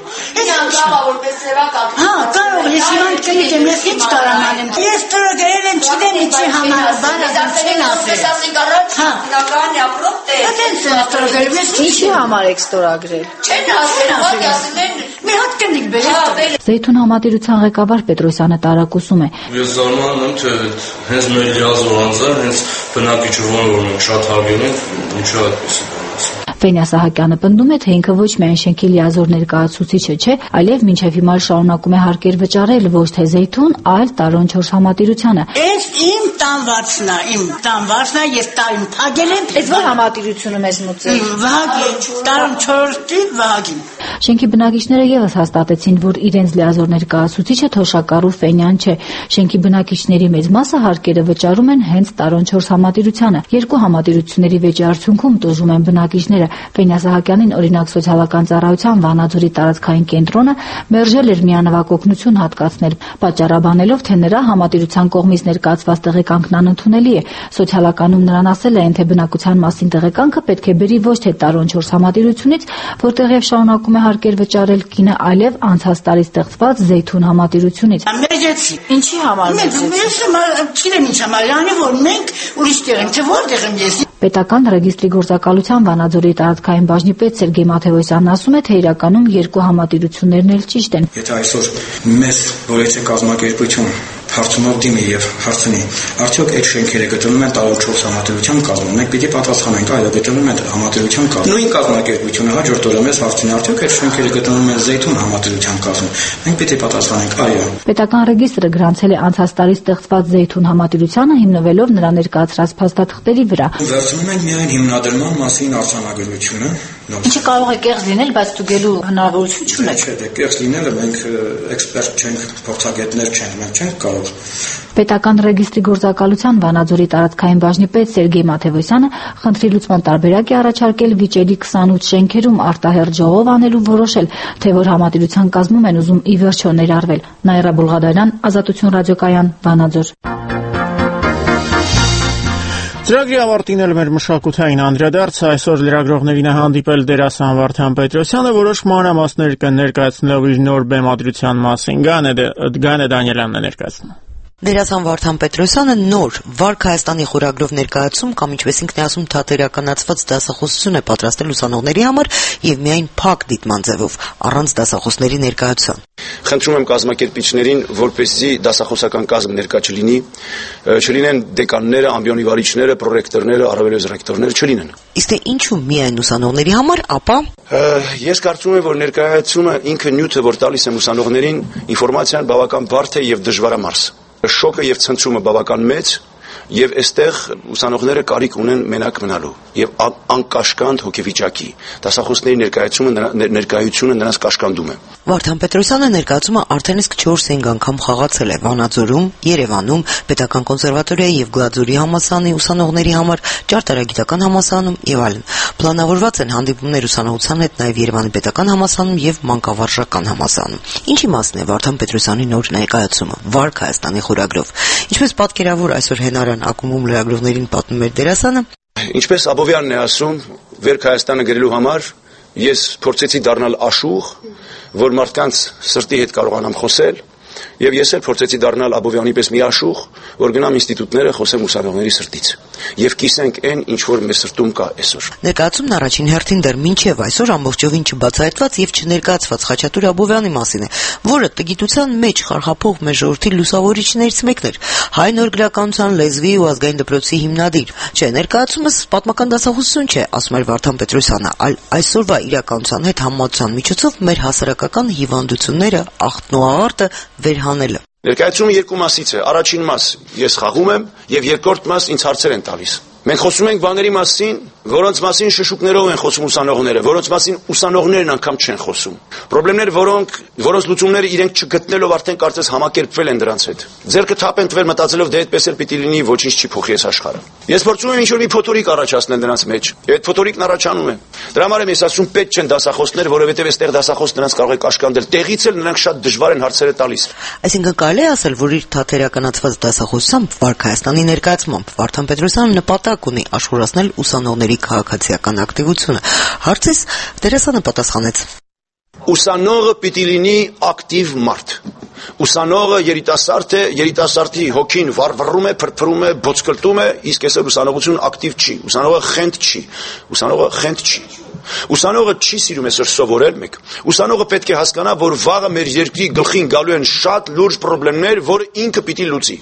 Հա, կարող ես իման կնիջեմ, ես ինչ կարամ անեմ։ Ես ստորագրել եմ, չգիտեմ ինչի համար, բանաջան չեն ասել։ Հա, այդպես ստորագրել ես ինչի համար եք ստորագրել։ Չեն ասել, մի հատ կնիկ բերել։ Զեյթուն համատիրության ղեկավար Պետրոսյանը տարակուսում է։ Ես զարմանում եմ, թե հենց մեր լիազոր անձը, հենց բնակիչը որ մենք շատ հարգել ենք, ինչու այդպես է։ Ֆենյա Սահակյանը պնդում է, թե ինքը ոչ միայն շենքի լիազոր ներկայացուցիչը չէ, այլև մինչև հիմա շարունակում է հարկեր վճարել ոչ թե Զեյթուն, այլ տարոն 4 համատիրությանը։ Ես իմ տանվարձն է, ես տարին փակել եմ։ Այս որ համատիրությունում ես մուծել։ Վահագին, տարոն 4-ի Վահագին։ Շենքի բնակիչները եւս հաստատեցին, որ իրենց լիազոր ներկայացուցիչը Թոշակառու Ֆենյան չէ։ Շենքի բնակիչների մեծ մասը հարկերը վճարում են հենց տարոն 4 համատիրությանը։ Երկու համատիրությունների վեճի արդյունքում տոժում են բնակիչները։ Ֆենյա Սահակյանին օրինակ սոցիալական ծառայության Վանաձորի տարածքային կենտրոնը մերժել էր միանավակ օգնություն հատկացնել, պատճառաբանելով, թե նրա համատիրության կողմից ներկայացված տեղեկանքն անընդունելի է։ Սոցիալականում նրան ասել են, թե բնակության մասին տեղեկանքը պետք է բերի ոչ թե տարոն 4 համատիրությունից, որտեղ եւ շարունակում է հարկեր վճարել կինը, այլև անցած տարի ստեղծված Զեյթուն համատիրությունից։ Մեջեցի։ Ինչի համար մեջեցի։ Ես չգիտեմ ինչ համար, անի որ մենք ուրիշ տեղ ենք, թե որտեղ եմ ես։ Պետական ռեգիստրի գործակալության Վանաձորի տարածքային բաժնի պետ Սերգեյ Մաթեւոսյանն ասում է, թե իրականում երկու համատիրություններն էլ ճիշտ են։ Եթե այսօր մեզ որևէ կազմակերպություն հարցումով դիմի եւ հարցնի, արդյոք այդ շենքերը գտնվում են տարոն 4 համատիրության կազմում, մենք պիտի պատասխանենք, այո, գտնվում են համատիրության կազմում։ Նույն կազմակերպությունը հաջորդ օրը մեզ հարցնի, արդյոք այդ շենքերը գտնվում են Զեյթուն համատիրության կազմում, մենք պիտի պատասխանենք, այո։ Պետական ռեգիստրը գրանցել է անցած տարի ստեղծված Զեյթուն համատիրությանը հիմնվելով նրա ներկայացրած փաստաթղթերի վրա։ Վերցնում ենք միայն հիմնադրման մասին արձանագրությունը։ Ինչը կարող է կեղծ լինել, բայց ստուգելու հնարավորություն չունեք։ Չէ, դե կեղծ լինելը մենք էքսպերտ չենք, փորձագետներ չենք, մենք չենք կարող։ Պետական ռեգիստրի գործակալության Վանաձորի տարածքային բաժնի պետ Սերգեյ Մաթեւոսյանը խնդրի լուծման տարբերակ է առաջարկել վիճելի 28 շենքերում արտահերթ ժողով անելու որոշել, թե որ համատիրության կազմում են ուզում ի վերջո ներառվել։ Նաիրա Բուլղադարյան, Ազատություն ռադիոկայան, Վանաձոր։ Ծրագրի ավարտին էլ մեր մշակութային անդրադարձը այսօր լրագրողներին է հանդիպել դերասան Վարդան Պետրոսյանը, որոշ մանրամասներ կներկայացնելով իր նոր բեմադրության մասին։ Գանե Դանիելյանն է ներկայացնում։ Դերասան Վարդան Պետրոսյանը նոր Վարք Հայաստանի խորագրով ներկայացում կամ ինչպես ինքն է ասում թատերականացված դասախոսություն է պատրաստել ուսանողների համար եւ միայն փակ դիտման ձևով, առանց դասախոսների ներկայության։ Խնդրում եմ կազմակերպիչներին, որպեսզի դասախոսական կազմ ներկա չլինեն դեկանները, ամբիոնի վարիչները, պրոռեկտորները, առավելևս ռեկտորները չլինեն։ Իսկ թե ինչու միայն ուսանողների համար, ապա ես կարծում եմ, որ ներկայացումը ինքը նյութը, որ տալիս եմ ուսանողներին, ինֆորմացիան բավական բարդ է եւ դժվարամարս։ Շոկը եւ ցնցումը բավական մեծ եւ այստեղ ուսանողները կարիք ունեն մենակ մնալու եւ անկաշկանդ հոգեվիճակի դասախոսների ներկայությունը նրանց կաշկանդում է։ Վարդան Պետրոսյանը ներկայացումը արդեն իսկ 4-5 անգամ խաղացել է Վանաձորում, Երևանում, Պետական կոնսերվատորիայի եւ Գլաձորի համալսարանի ուսանողների համար, Ճարտարագիտական համալսարանում եւ այլն։ Պլանավորված են հանդիպումներ ուսանողության հետ նաեւ Երևանի Պետական համալսարանում եւ Մանկավարժական համալսարանում։ Ինչի մասն է Վարդան Պետրոսյանի նոր ներկայացումը Վարք Հայաստանի խորագրով։ Ինչպես պատկերավոր այսօր հենարան ակումբում լրագրողներին պատմում էր դերասանը, ինչպես Աբովյանն է ասում, Վարք Հայաստանը գրելու համար ես փորձեցի դառնալ աշուղ, որ մարդկանց սրտի հետ կարողանամ խոսել, եւ ես էլ փորձեցի դառնալ Աբովյանի պես մի աշուղ, որ գնամ ինստիտուտները խոսեմ ուսանողների սրտից եւ կիսենք այն, ինչ որ մեր սրտում կա այսօր։ Ներկայացումն առաջին հերթին դեռ մինչև այսօր ամբողջովին չբացահայտված եւ չներկայացված Խաչատուր Աբովյանի մասին է, որը տգիտության մեջ խարխափող մեր ժողովրդի լուսավորիչներից մեկն էր, հայ նոր գրականության, լեզվի ու ազգային դպրոցի հիմնադիր։ Չէ, ներկայացումս պատմական դասախոսություն չէ, ասում էր Վարդան Պետրոսյանը, այլ այսօրվա իրականության հետ համեմատության միջոցով մեր հասարակական հիվանդությունները, աղտն ու աղարտը վերհանելը։ Ներկայացումը երկու մասից է։ Առաջին մաս ես խաղում եմ եւ երկրորդ մաս ինձ հարցեր են տալիս։ Մենք խոսում ենք բաների մասին, որոնց մասին շշուկներով են խոսում ուսանողները, որոնց մասին ուսանողներն անգամ չեն խոսում։ Պրոբլեմներ, որոնց լուծումները իրենք չգտնելով արդեն կարծես համակերպվել են դրանց հետ։ Ձերքը թափ են տվել մտածելով դե այդպես էլ պիտի լինի, ոչինչ չի փոխի այս աշխարհը։ Ես փորձում եմ ինչ-որ մի փոթորիկ առաջացնել նրանց մեջ։ Եվ այդ փոթորիկն առաջանում է։ Դրա համար եմ ես ասում պետք չեն դասախոսներ, որովհետև այստեղ դասախոս նրանց կարող է կաշկանդել։ Տեղից էլ նրանք շատ դժվար են հարցերը տալիս։ Այսինքն կարելի է ասել, որ իր թատերականացված դասախոսությամբ Վարք Հայաստանի ներկայացմամբ Վարդան Պետրոսյանը նպատակ ունի աշխուռացնել ուսանողների քաղաքացիական ակտիվությունը։ Հարցիս դերասանը պատասխանեց. Ուսանողը պիտի լինի ակտիվ մարդ։ Ուսանողը երիտասարդ է, երիտասարդի հոգին վառվռում է, փրփրում է, բոցկլտում է, իսկ այսօր ուսանողություն ակտիվ չի։ Ուսանողը խենթ չի։ Ուսանողը չի սիրում այսօր սովորել մեկ։ Ուսանողը պետք է հասկանա, որ վաղը մեր երկրի գլխին գալու են շատ լուրջ խնդիրներ, որը ինքը պիտի լուծի։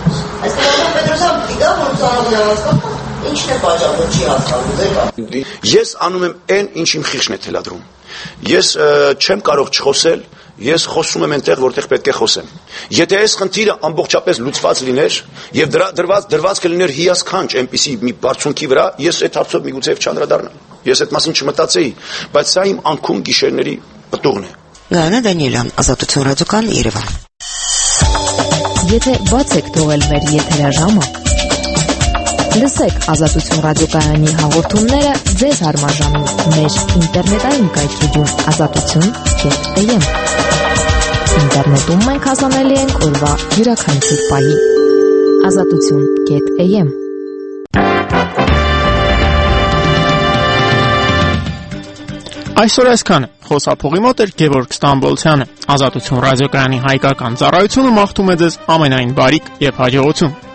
Ինչն է պատճառը չի հասկանում։ Ես անում եմ այն, ինչ իմ խիղճն է թելադրում։ Ես չեմ կարող չխոսել, ես խոսում եմ այնտեղ, որտեղ պետք է խոսեմ։ Եթե այս խնդիրը ամբողջապես լուծված լիներ եւ դրված կլիներ հիասքանչ այնպիսի մի բարձունքի վրա, ես այդ հարցով միգուցե չանդրադառնամ։ Ես այդ մասին չմտածեի, բայց սա իմ անկում գիշերների պտուղն է։ Գայանե Դանիելյան, Ազատություն ռադիոկան, Երևան։ Եթե բաց եք թողել մեր եթերաժամը, լսեք Ազատություն ռադիոկայանի հաղորդումները ձեզ հարմարժամին մեր ինտերնետային կայքեջում azatutun.am։ Ինտերնետում մենք հասանելի ենք օրվա յուրաքանչյուր պահի։ azatutun.am։ Այսօր այսքանը։ Խոսափողի մոտ էր Գևորգ Ստամբոլցյանը։ Ազատություն ռադիոկայանի հայկական ծառայությունը մաղթում է ձեզ ամենայն բարիք եւ հաջողություն։